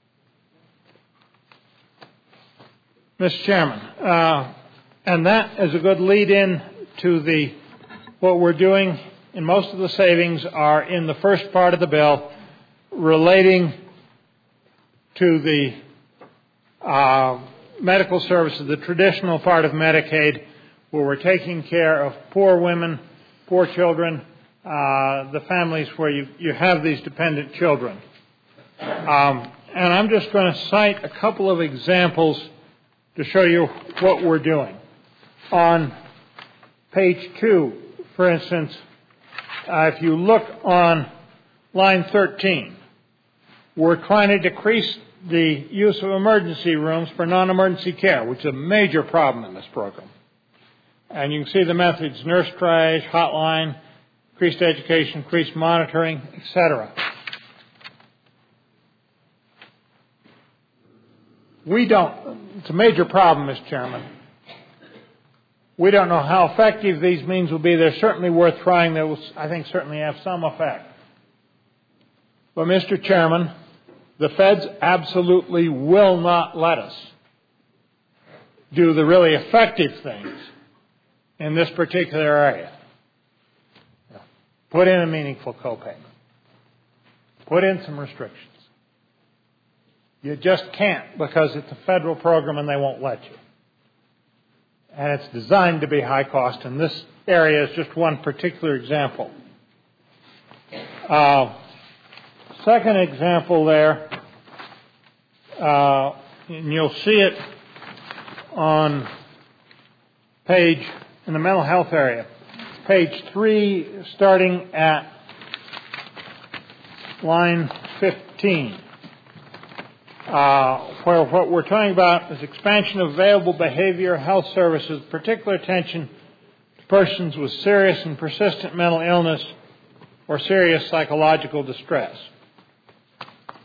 Mister Chairman, uh, and that is a good lead-in to the what we're doing, and most of the savings are in the first part of the bill relating to the uh, medical services, the traditional part of Medicaid, where we're taking care of poor women, poor children, uh, the families where you, you have these dependent children. Um, and I'm just going to cite a couple of examples to show you what we're doing. On page two, for instance, uh, if you look on line thirteen, we're trying to decrease the use of emergency rooms for non-emergency care, which is a major problem in this program. And you can see the methods: nurse triage, hotline, increased education, increased monitoring, et cetera. We don't, it's a major problem, Mister Chairman. We don't know how effective these means will be. They're certainly worth trying. They will, I think, certainly have some effect. But, Mister Chairman, the feds absolutely will not let us do the really effective things in this particular area. Put in a meaningful copayment. Put in some restrictions. You just can't, because it's a federal program and they won't let you. And it's designed to be high cost, and this area is just one particular example. Uh, second example there, uh, and you'll see it on page, in the mental health area, page three, starting at line fifteen. Uh, where what we're talking about is expansion of available behavioral health services, particular attention to persons with serious and persistent mental illness or serious psychological distress.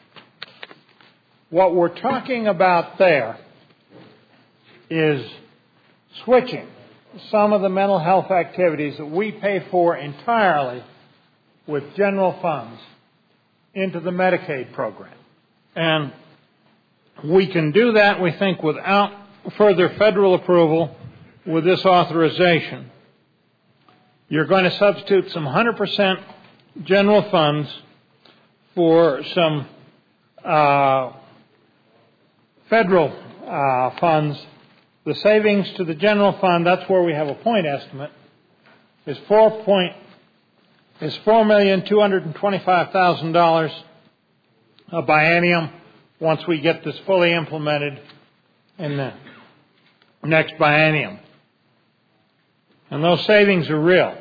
What we're talking about there is switching some of the mental health activities that we pay for entirely with general funds into the Medicaid program. And we can do that, we think, without further federal approval with this authorization. You're going to substitute some one hundred percent general funds for some uh, federal uh, funds. The savings to the general fund, that's where we have a point estimate, is four point is four million two hundred twenty-five thousand dollars a biennium once we get this fully implemented in the next biennium. And those savings are real.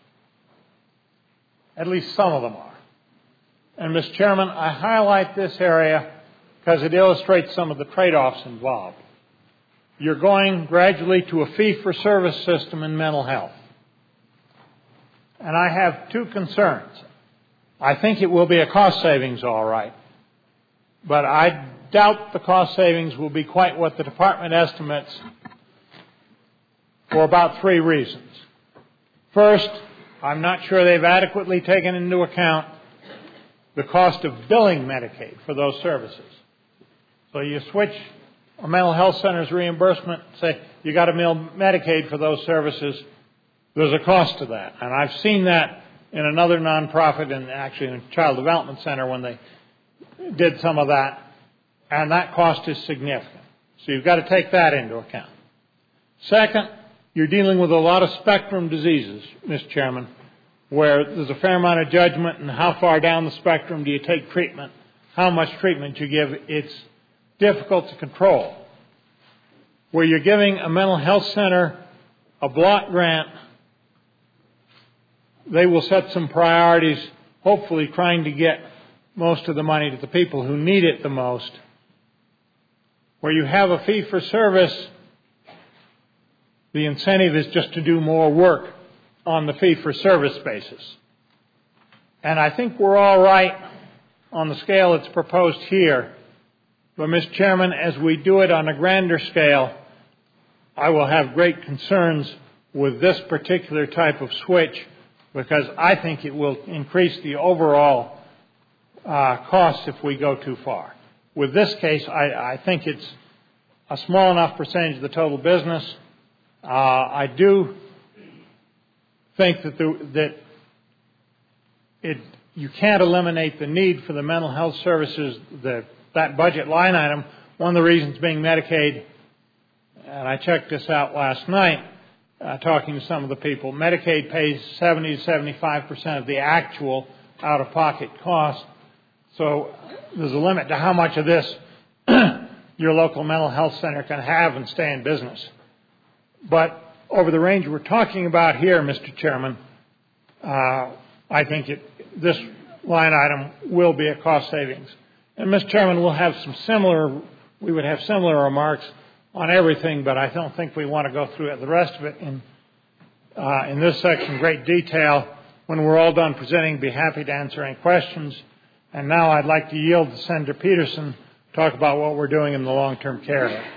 At least some of them are. And, Mister Chairman, I highlight this area because it illustrates some of the trade-offs involved. You're going gradually to a fee-for-service system in mental health. And I have two concerns. I think it will be a cost savings, all right. But I doubt the cost savings will be quite what the department estimates for about three reasons. First, I'm not sure they've adequately taken into account the cost of billing Medicaid for those services. So you switch a mental health center's reimbursement, say you got to bill Medicaid for those services, there's a cost to that. And I've seen that in another nonprofit, and actually in a child development center when they did some of that, and that cost is significant. So you've got to take that into account. Second, you're dealing with a lot of spectrum diseases, Mister Chairman, where there's a fair amount of judgment in how far down the spectrum do you take treatment, how much treatment you give. It's difficult to control. Where you're giving a mental health center a block grant, they will set some priorities, hopefully trying to get most of the money to the people who need it the most. Where you have a fee-for-service, the incentive is just to do more work on the fee-for-service basis. And I think we're all right on the scale that's proposed here. But, Mister Chairman, as we do it on a grander scale, I will have great concerns with this particular type of switch because I think it will increase the overall uh, costs if we go too far. With this case, I, I think it's a small enough percentage of the total business. Uh, I do think that, the, that it, you can't eliminate the need for the mental health services, the, that budget line item. One of the reasons being Medicaid, and I checked this out last night, uh, talking to some of the people, Medicaid pays seventy to seventy-five percent of the actual out-of-pocket cost. So there's a limit to how much of this your local mental health center can have and stay in business. But over the range we're talking about here, Mister Chairman, uh, I think it, this line item will be a cost savings. And, Mister Chairman, we'll have some similar, we would have similar remarks on everything, but I don't think we want to go through the rest of it in, uh, in this section in great detail. When we're all done presenting, be happy to answer any questions. And now I'd like to yield to Senator Peterson to talk about what we're doing in the long-term care area.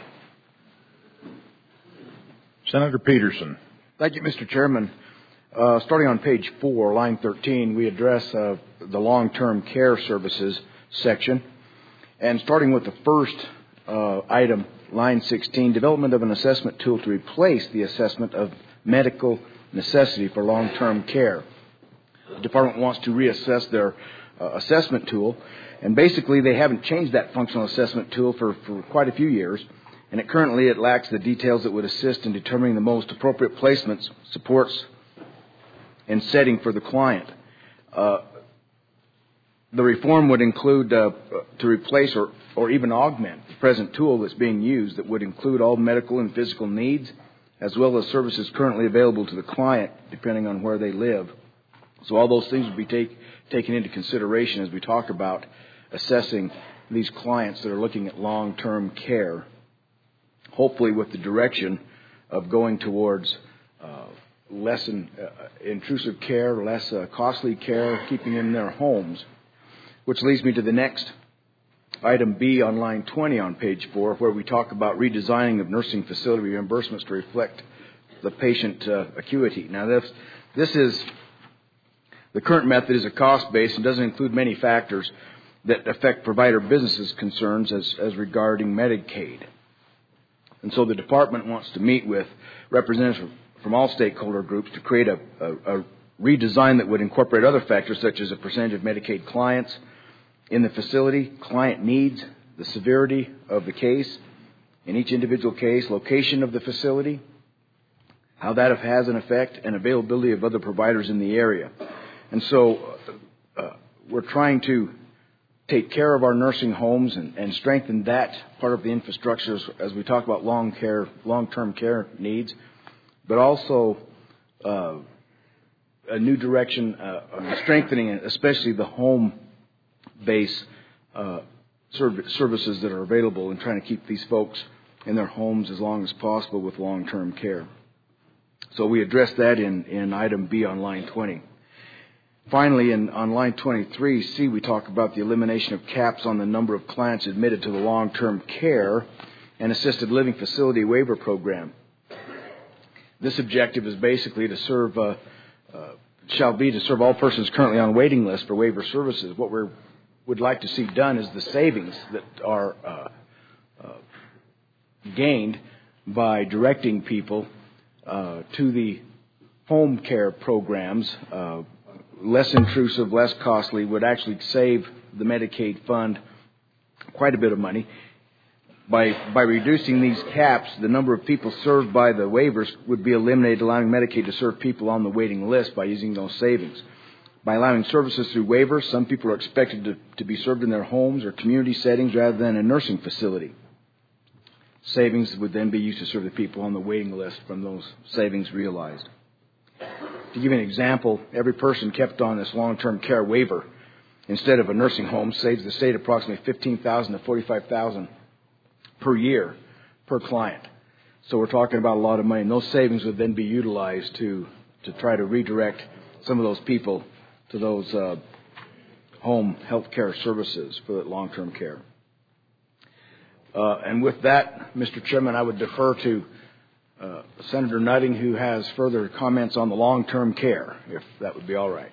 Senator Peterson. Thank you, Mister Chairman. Uh, starting on page four, line thirteen, we address uh, the long-term care services section. And starting with the first uh, item, line sixteen, development of an assessment tool to replace the assessment of medical necessity for long-term care. The department wants to reassess their uh, assessment tool, and basically they haven't changed that functional assessment tool for, for quite a few years. And it currently it lacks the details that would assist in determining the most appropriate placements, supports, and setting for the client. Uh, the reform would include uh, to replace or, or even augment the present tool that's being used that would include all medical and physical needs as well as services currently available to the client depending on where they live. So all those things would be take, taken into consideration as we talk about assessing these clients that are looking at long-term care, hopefully with the direction of going towards uh, less in, uh, intrusive care, less uh, costly care, keeping them in their homes. Which leads me to the next item B on line twenty on page four, where we talk about redesigning of nursing facility reimbursements to reflect the patient uh, acuity. Now, this, this is, the current method is a cost-based and doesn't include many factors that affect provider businesses' concerns as, as regarding Medicaid. And so the department wants to meet with representatives from all stakeholder groups to create a, a, a redesign that would incorporate other factors such as a percentage of Medicaid clients in the facility, client needs, the severity of the case in each individual case, location of the facility, how that has an effect, and availability of other providers in the area. And so uh, we're trying to take care of our nursing homes and, and strengthen that part of the infrastructure as, as we talk about long care, long-term care needs, but also uh, a new direction, uh, of strengthening especially the home-based uh, serv- services that are available and trying to keep these folks in their homes as long as possible with long-term care. So we addressed that in, in item B on line twenty. Finally, in, on line twenty-three C, we talk about the elimination of caps on the number of clients admitted to the long-term care and assisted living facility waiver program. This objective is basically to serve, uh, uh, shall be to serve all persons currently on waiting lists for waiver services. What we would like to see done is the savings that are uh, uh, gained by directing people uh, to the home care programs, uh, less intrusive, less costly, would actually save the Medicaid fund quite a bit of money. By by reducing these caps, the number of people served by the waivers would be eliminated, allowing Medicaid to serve people on the waiting list by using those savings. By allowing services through waivers, some people are expected to, to be served in their homes or community settings rather than a nursing facility. Savings would then be used to serve the people on the waiting list from those savings realized. To give you an example, every person kept on this long-term care waiver instead of a nursing home saves the state approximately fifteen thousand dollars to forty-five thousand dollars per year per client. So we're talking about a lot of money, and those savings would then be utilized to, to try to redirect some of those people to those uh, home health care services for long-term care. Uh, and with that, Mister Chairman, I would defer to uh, Senator Nutting, who has further comments on the long-term care, if that would be all right.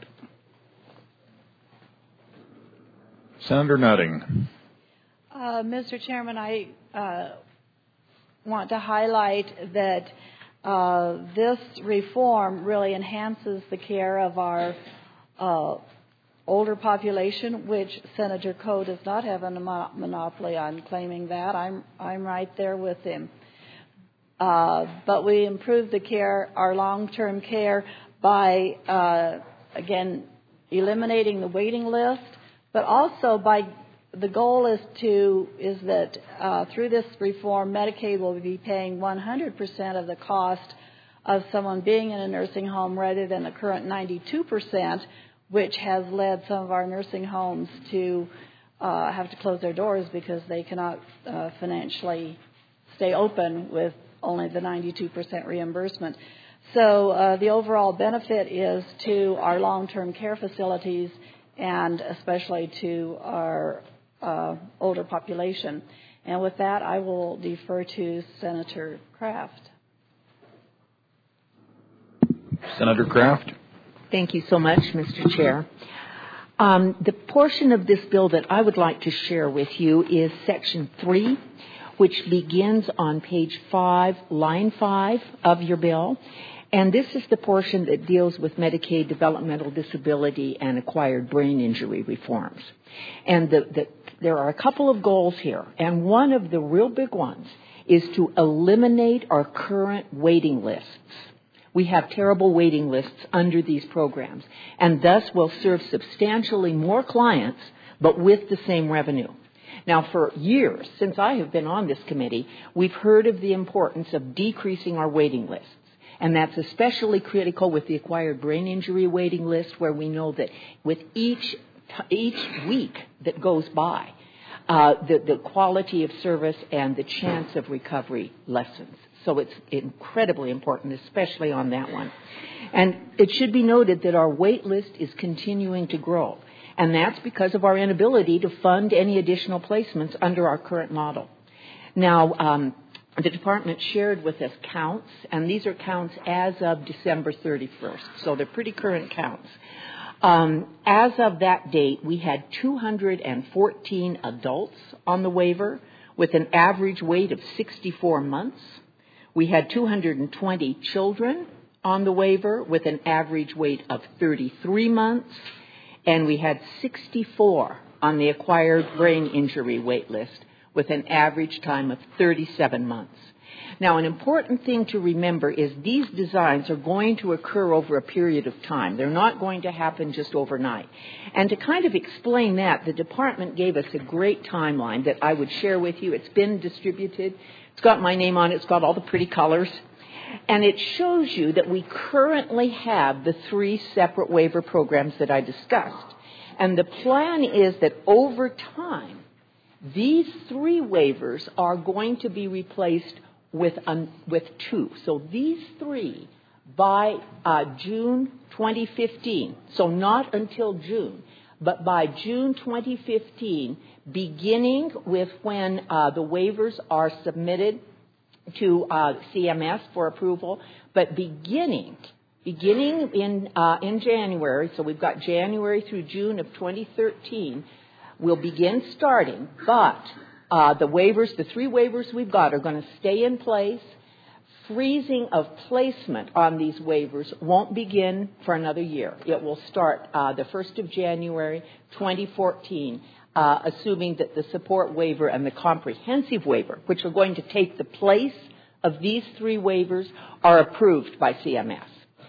Senator Nutting. Uh, Mister Chairman, I uh, want to highlight that uh, this reform really enhances the care of our uh, older population, which Senator Coe does not have a monopoly on claiming that. I'm I'm right there with him. Uh, but we improve the care, our long-term care, by uh, again eliminating the waiting list, but also by the goal is to is that uh, through this reform, Medicaid will be paying one hundred percent of the cost of someone being in a nursing home rather than the current ninety-two percent, which has led some of our nursing homes to uh, have to close their doors because they cannot uh, financially stay open with only the ninety-two percent reimbursement. So uh, the overall benefit is to our long-term care facilities and especially to our uh, older population. And with that, I will defer to Senator Kraft. Senator Kraft. Thank you so much, Mister Chair. Um, the portion of this bill that I would like to share with you is Section three, which begins on page five, line five of your bill. And this is the portion that deals with Medicaid developmental disability and acquired brain injury reforms. And the, the, there are a couple of goals here. And one of the real big ones is to eliminate our current waiting lists. We have terrible waiting lists under these programs, and thus will serve substantially more clients, but with the same revenue. Now, for years, since I have been on this committee, we've heard of the importance of decreasing our waiting lists. And that's especially critical with the acquired brain injury waiting list, where we know that with each each week that goes by, uh, the, the quality of service and the chance of recovery lessens. So it's incredibly important, especially on that one. And it should be noted that our wait list is continuing to grow. And that's because of our inability to fund any additional placements under our current model. Now, um, the department shared with us counts, and these are counts as of December thirty-first, so they're pretty current counts. Um, as of that date, we had two hundred fourteen adults on the waiver with an average wait of sixty-four months. We had two hundred twenty children on the waiver with an average wait of thirty-three months. And we had sixty-four on the acquired brain injury wait list with an average time of thirty-seven months. Now, an important thing to remember is these designs are going to occur over a period of time. They're not going to happen just overnight. And to kind of explain that, the department gave us a great timeline that I would share with you. It's been distributed. It's got my name on it. It's got all the pretty colors. And it shows you that we currently have the three separate waiver programs that I discussed. And the plan is that over time, these three waivers are going to be replaced with um, with two. So these three by uh, June twenty fifteen. So not until June, but by June twenty fifteen, beginning with when uh, the waivers are submitted to uh, C M S for approval, but beginning beginning in uh, in January. So we've got January through June of twenty thirteen. We'll begin starting, but uh, the waivers, the three waivers we've got are going to stay in place. Freezing of placement on these waivers won't begin for another year. It will start uh, the first of January twenty fourteen, uh, assuming that the support waiver and the comprehensive waiver, which are going to take the place of these three waivers, are approved by C M S.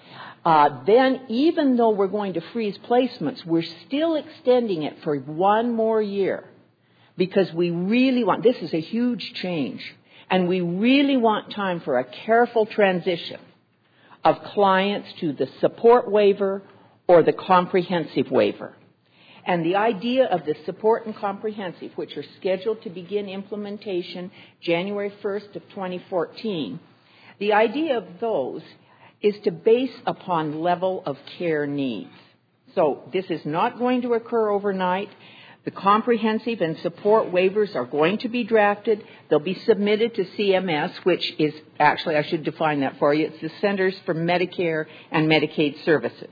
Uh, then, even though we're going to freeze placements, we're still extending it for one more year because we really want, this is a huge change, and we really want time for a careful transition of clients to the support waiver or the comprehensive waiver. And the idea of the support and comprehensive, which are scheduled to begin implementation January first of twenty fourteen, the idea of those is to base upon level of care needs. So this is not going to occur overnight. The comprehensive and support waivers are going to be drafted. They'll be submitted to C M S, which is, actually, I should define that for you. It's the Centers for Medicare and Medicaid Services.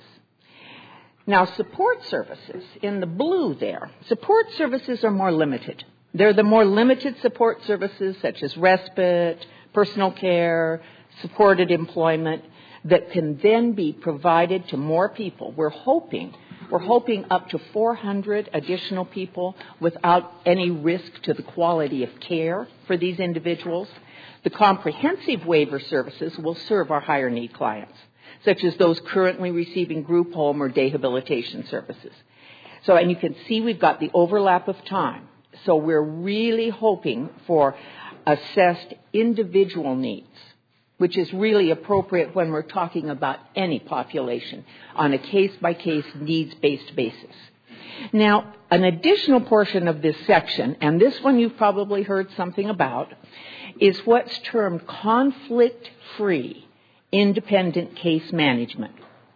Now, support services, in the blue there, support services are more limited. They're the more limited support services such as respite, personal care, supported employment, that can then be provided to more people. We're hoping, we're hoping up to four hundred additional people without any risk to the quality of care for these individuals. The comprehensive waiver services will serve our higher need clients, such as those currently receiving group home or day habilitation services. So, and you can see we've got the overlap of time. So we're really hoping for assessed individual needs, which is really appropriate when we're talking about any population on a case-by-case, needs-based basis. Now, an additional portion of this section, and this one you've probably heard something about, is what's termed conflict-free independent case management.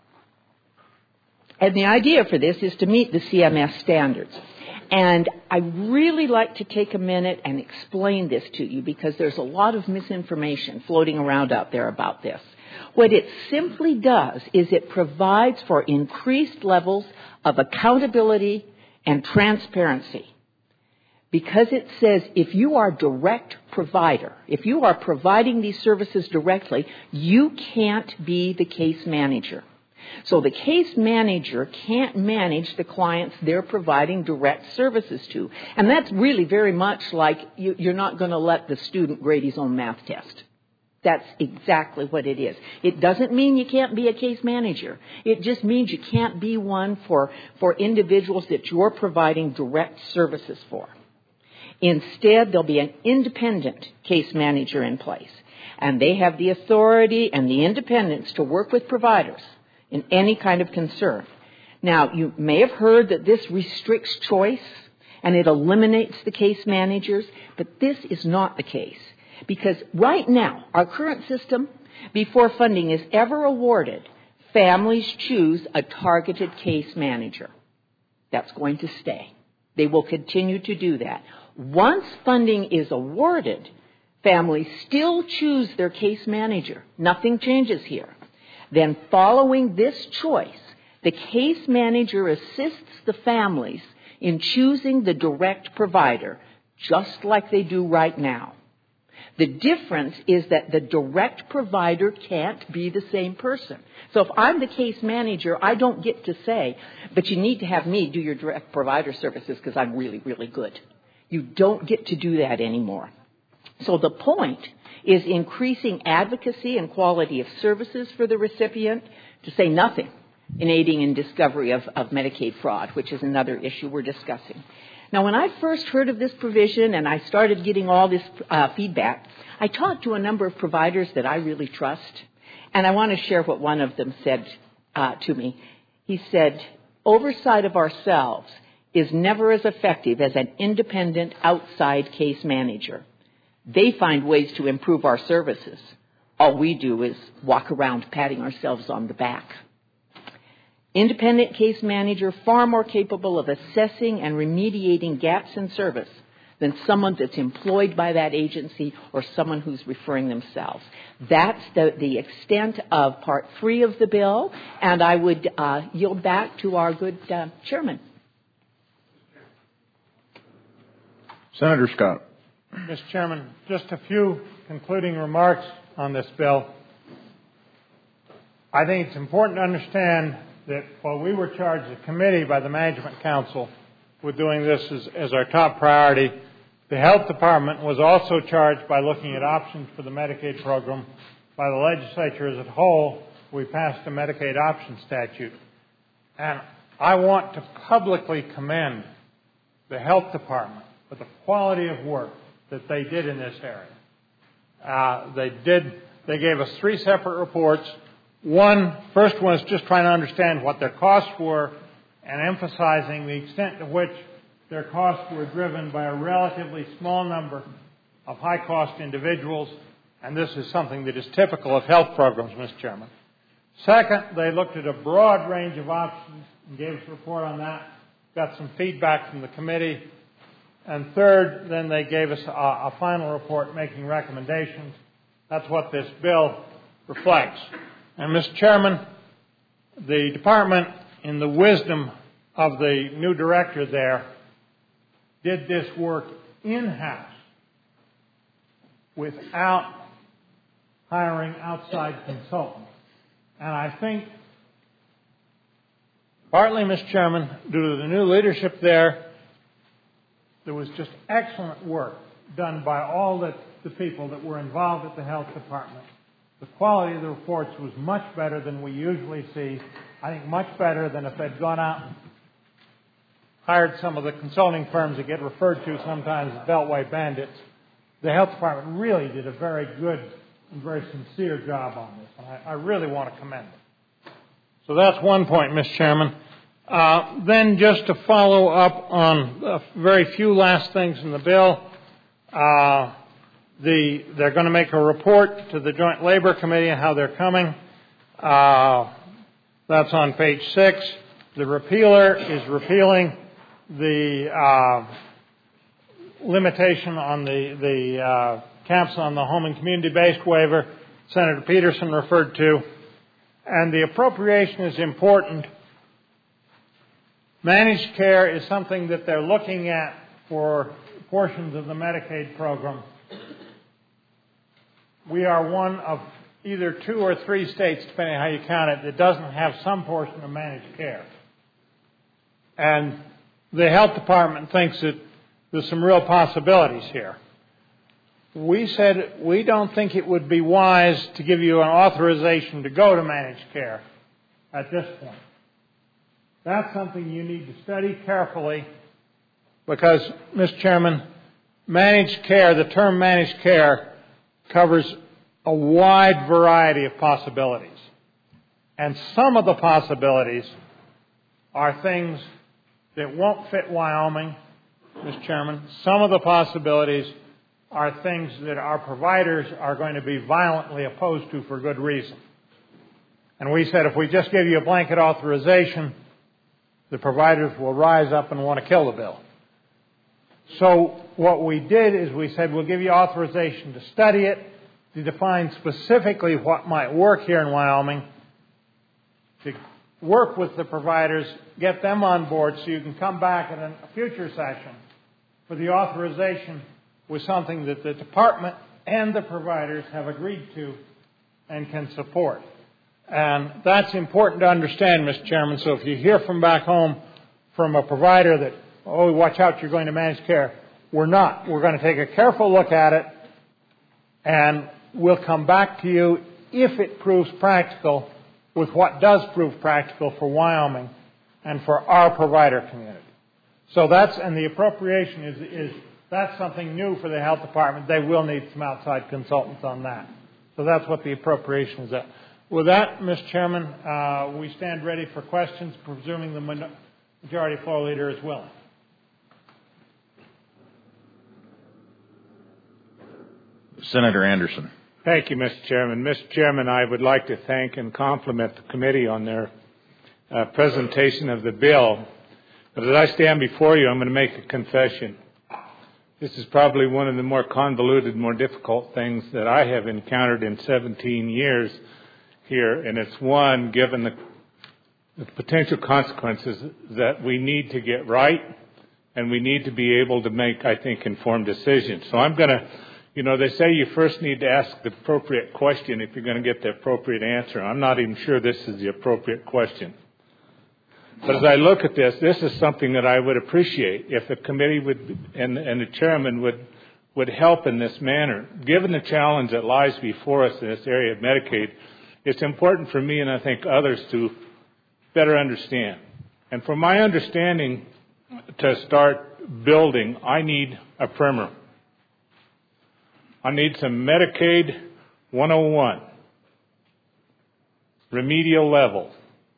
And the idea for this is to meet the C M S standards. And I'd really like to take a minute and explain this to you because there's a lot of misinformation floating around out there about this. What it simply does is it provides for increased levels of accountability and transparency. Because it says if you are a direct provider, if you are providing these services directly, you can't be the case manager. So the case manager can't manage the clients they're providing direct services to. And that's really very much like you, you're not going to let the student grade his own math test. That's exactly what it is. It doesn't mean you can't be a case manager. It just means you can't be one for, for individuals that you're providing direct services for. Instead, there'll be an independent case manager in place. And they have the authority and the independence to work with providers in any kind of concern. Now, you may have heard that this restricts choice and it eliminates the case managers, but this is not the case. Because right now, our current system, before funding is ever awarded, families choose a targeted case manager. That's going to stay. They will continue to do that. Once funding is awarded, families still choose their case manager. Nothing changes here. Then following this choice, the case manager assists the families in choosing the direct provider, just like they do right now. The difference is that the direct provider can't be the same person. So if I'm the case manager, I don't get to say, but you need to have me do your direct provider services because I'm really, really good. You don't get to do that anymore. So the point is increasing advocacy and quality of services for the recipient, to say nothing in aiding in discovery of, of Medicaid fraud, which is another issue we're discussing. Now, when I first heard of this provision and I started getting all this uh, feedback, I talked to a number of providers that I really trust, and I want to share what one of them said uh, to me. He said, oversight of ourselves is never as effective as an independent outside case manager. They find ways to improve our services. All we do is walk around patting ourselves on the back. Independent case manager far more capable of assessing and remediating gaps in service than someone that's employed by that agency or someone who's referring themselves. That's the, the extent of Part three of the bill, and I would uh, yield back to our good uh, chairman. Senator Scott. Mister Chairman, just a few concluding remarks on this bill. I think it's important to understand that while we were charged as a committee by the Management Council with doing this as, as our top priority, the Health Department was also charged by looking at options for the Medicaid program. By the legislature as a whole, we passed a Medicaid option statute. And I want to publicly commend the Health Department for the quality of work that they did in this area. Uh, they did. They gave us three separate reports. One, first one is just trying to understand what their costs were and emphasizing the extent to which their costs were driven by a relatively small number of high-cost individuals, and this is something that is typical of health programs, Mister Chairman. Second, they looked at a broad range of options and gave us a report on that, got some feedback from the committee. And third, then they gave us a, a final report making recommendations. That's what this bill reflects. And, Mister Chairman, the department, in the wisdom of the new director there, did this work in-house without hiring outside consultants. And I think, partly, Mister Chairman, due to the new leadership there, there was just excellent work done by all the, the people that were involved at the Health Department. The quality of the reports was much better than we usually see. I think much better than if they'd gone out and hired some of the consulting firms that get referred to sometimes as Beltway bandits. The Health Department really did a very good and very sincere job on this, and I, I really want to commend them. So that's one point, Mister Chairman. Uh, then just to follow up on a very few last things in the bill, uh, the, they're going to make a report to the Joint Labor Committee on how they're coming. Uh, that's on page six. The repealer is repealing the uh, limitation on the, the uh, caps on the home and community-based waiver Senator Peterson referred to. And the appropriation is important. Managed care is something that they're looking at for portions of the Medicaid program. We are one of either two or three states, depending on how you count it, that doesn't have some portion of managed care. And the Health Department thinks that there's some real possibilities here. We said we don't think it would be wise to give you an authorization to go to managed care at this point. That's something you need to study carefully because, Mister Chairman, managed care, the term managed care, covers a wide variety of possibilities. And some of the possibilities are things that won't fit Wyoming, Mister Chairman. Some of the possibilities are things that our providers are going to be violently opposed to for good reason. And we said if we just give you a blanket authorization, the providers will rise up and want to kill the bill. So what we did is we said we'll give you authorization to study it, to define specifically what might work here in Wyoming, to work with the providers, get them on board so you can come back at a future session for the authorization with something that the department and the providers have agreed to and can support. And that's important to understand, Mister Chairman. So if you hear from back home from a provider that, oh, watch out, you're going to managed care, we're not. We're going to take a careful look at it, and we'll come back to you if it proves practical with what does prove practical for Wyoming and for our provider community. So that's, and the appropriation is, is that's something new for the health department. They will need some outside consultants on that. So that's what the appropriation is at. With that, Mister Chairman, uh, we stand ready for questions, presuming the majority floor leader is willing. Senator Anderson. Thank you, Mister Chairman. Mister Chairman, I would like to thank and compliment the committee on their uh, presentation of the bill. But as I stand before you, I'm going to make a confession. This is probably one of the more convoluted, more difficult things that I have encountered in seventeen years here, and it's one, given the, the potential consequences that we need to get right, and we need to be able to make, I think, informed decisions. So I'm going to, you know, they say you first need to ask the appropriate question if you're going to get the appropriate answer. I'm not even sure this is the appropriate question. But as I look at this, this is something that I would appreciate if the committee would and, and the chairman would would help in this manner. Given the challenge that lies before us in this area of Medicaid, it's important for me and I think others to better understand. And for my understanding to start building, I need a primer. I need some Medicaid one oh one, remedial level.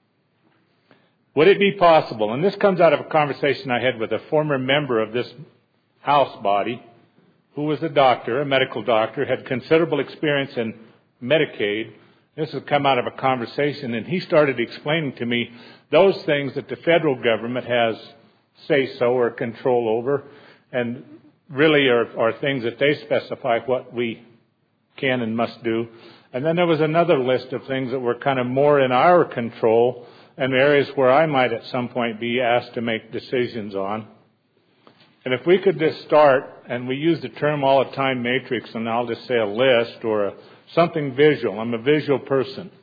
Would it be possible, and this comes out of a conversation I had with a former member of this House body who was a doctor, a medical doctor, had considerable experience in Medicaid. This has come out of a conversation, and he started explaining to me those things that the federal government has say-so or control over, and really are, are things that they specify what we can and must do. And then there was another list of things that were kind of more in our control and areas where I might at some point be asked to make decisions on. And if we could just start, and we use the term all the time, matrix, and I'll just say a list or a, something visual. I'm a visual person.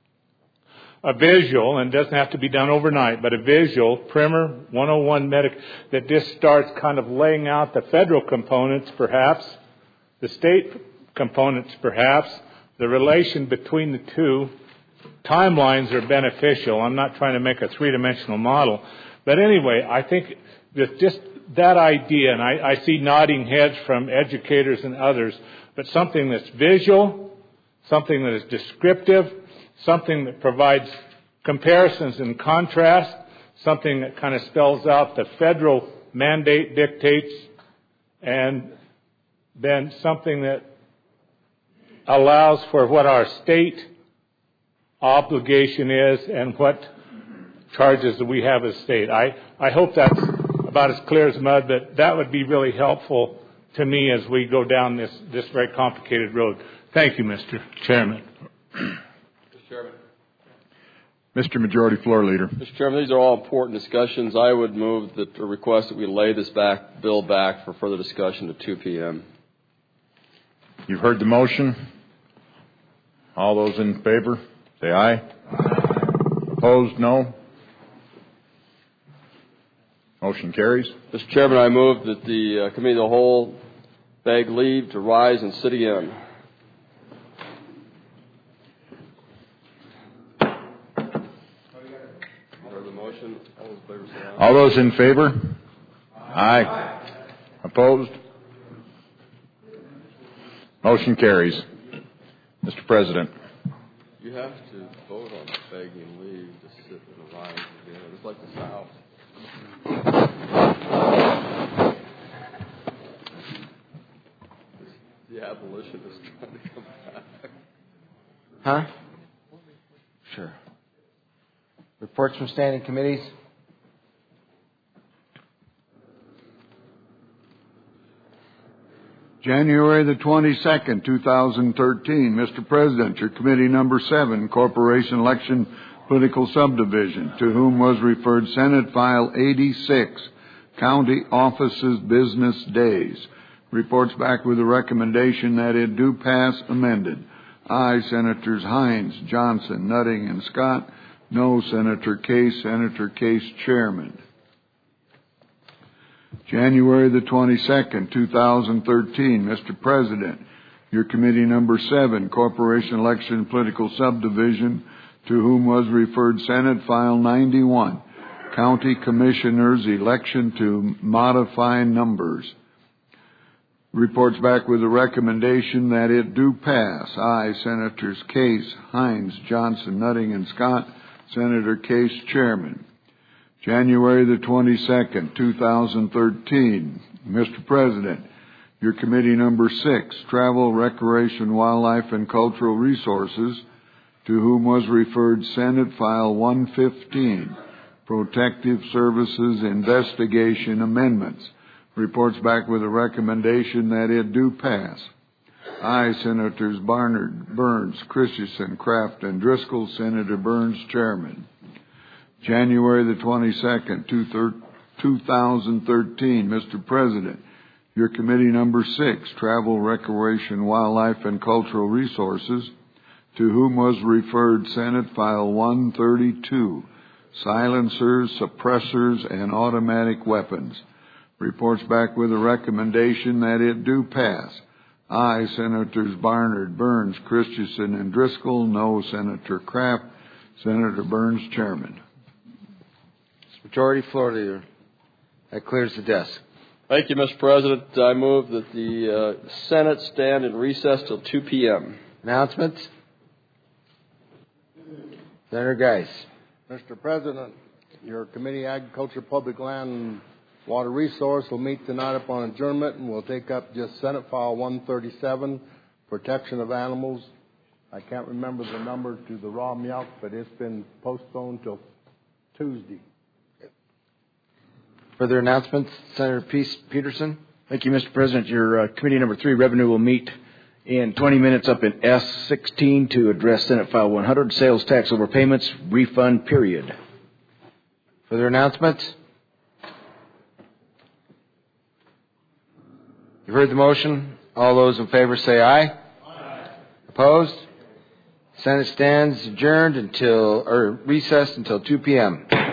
A visual, and it doesn't have to be done overnight, but a visual, primer, one oh one medic, that just starts kind of laying out the federal components perhaps, the state components perhaps, the relation between the two. Timelines are beneficial. I'm not trying to make a three-dimensional model. But anyway, I think that just that idea, and I, I see nodding heads from educators and others, but something that's visual, something that is descriptive, something that provides comparisons and contrast, something that kind of spells out the federal mandate dictates, and then something that allows for what our state obligation is and what charges that we have as state. I, I hope that's about as clear as mud, but that would be really helpful to me as we go down this, this very complicated road. Thank you, Mister Chairman. Mister Chairman. Mister Majority Floor Leader. Mister Chairman, these are all important discussions. I would move that, or request that we lay this back, bill back for further discussion to two p.m. You've heard the motion. All those in favor, say aye. Aye. Opposed, no. Motion carries. Mister Chairman, I move that the uh, Committee of the Whole beg leave to rise and sit again. All those in favor? Aye. Aye. Opposed? Motion carries. Mister President. You have to vote on begging leave to sit and rise again. It's like the South. The abolitionist trying to come back. Huh? Sure. Reports from standing committees. January the twenty-second, two thousand thirteen. Mister President, your committee number seven, Corporation Election Political Subdivision, to whom was referred Senate File eighty-six, County Offices Business Days. Reports back with a recommendation that it do pass amended. Aye, Senators Hines, Johnson, Nutting, and Scott. No, Senator Case. Senator Case, Chairman. January the twenty-second, two thousand thirteen. Mister President, your committee number seven, Corporation Election Political Subdivision, to whom was referred Senate File ninety-one, County Commissioners Election to Modify Numbers. Reports back with a recommendation that it do pass. Aye, Senators Case, Hines, Johnson, Nutting, and Scott. Senator Case, Chairman. January the twenty-second, two thousand thirteen. Mister President, your committee number six, Travel, Recreation, Wildlife, and Cultural Resources, to whom was referred Senate File one fifteen, Protective Services Investigation Amendments. Reports back with a recommendation that it do pass. Aye, Senators Barnard, Burns, Christensen, Kraft, and Driscoll. Senator Burns, Chairman. January the twenty-second, two thousand thirteen. Mister President, your committee number six, Travel, Recreation, Wildlife, and Cultural Resources, to whom was referred Senate File one thirty-two, Silencers, Suppressors, and Automatic Weapons. Reports back with a recommendation that it do pass. Aye, Senators Barnard, Burns, Christensen, and Driscoll. No, Senator Kraft. Senator Burns, Chairman. Majority Floor Leader. That clears the desk. Thank you, Mister President. I move that the uh, Senate stand in recess till two p.m. Announcements? Senator Geis. Mister President, your Committee Agriculture, Public Land, and Water Resource will meet tonight upon adjournment, and we'll take up just Senate File one thirty-seven, Protection of Animals. I can't remember the number to the raw milk, but it's been postponed till Tuesday. Further announcements? Senator Peace Peterson. Thank you, Mister President. Your uh, Committee Number three, Revenue, will meet in twenty minutes up in S sixteen to address Senate File one hundred, Sales Tax Overpayments, Refund Period. Further announcements? You've heard the motion. All those in favor say aye. Aye. Opposed? Senate stands adjourned until, or recessed until two p.m.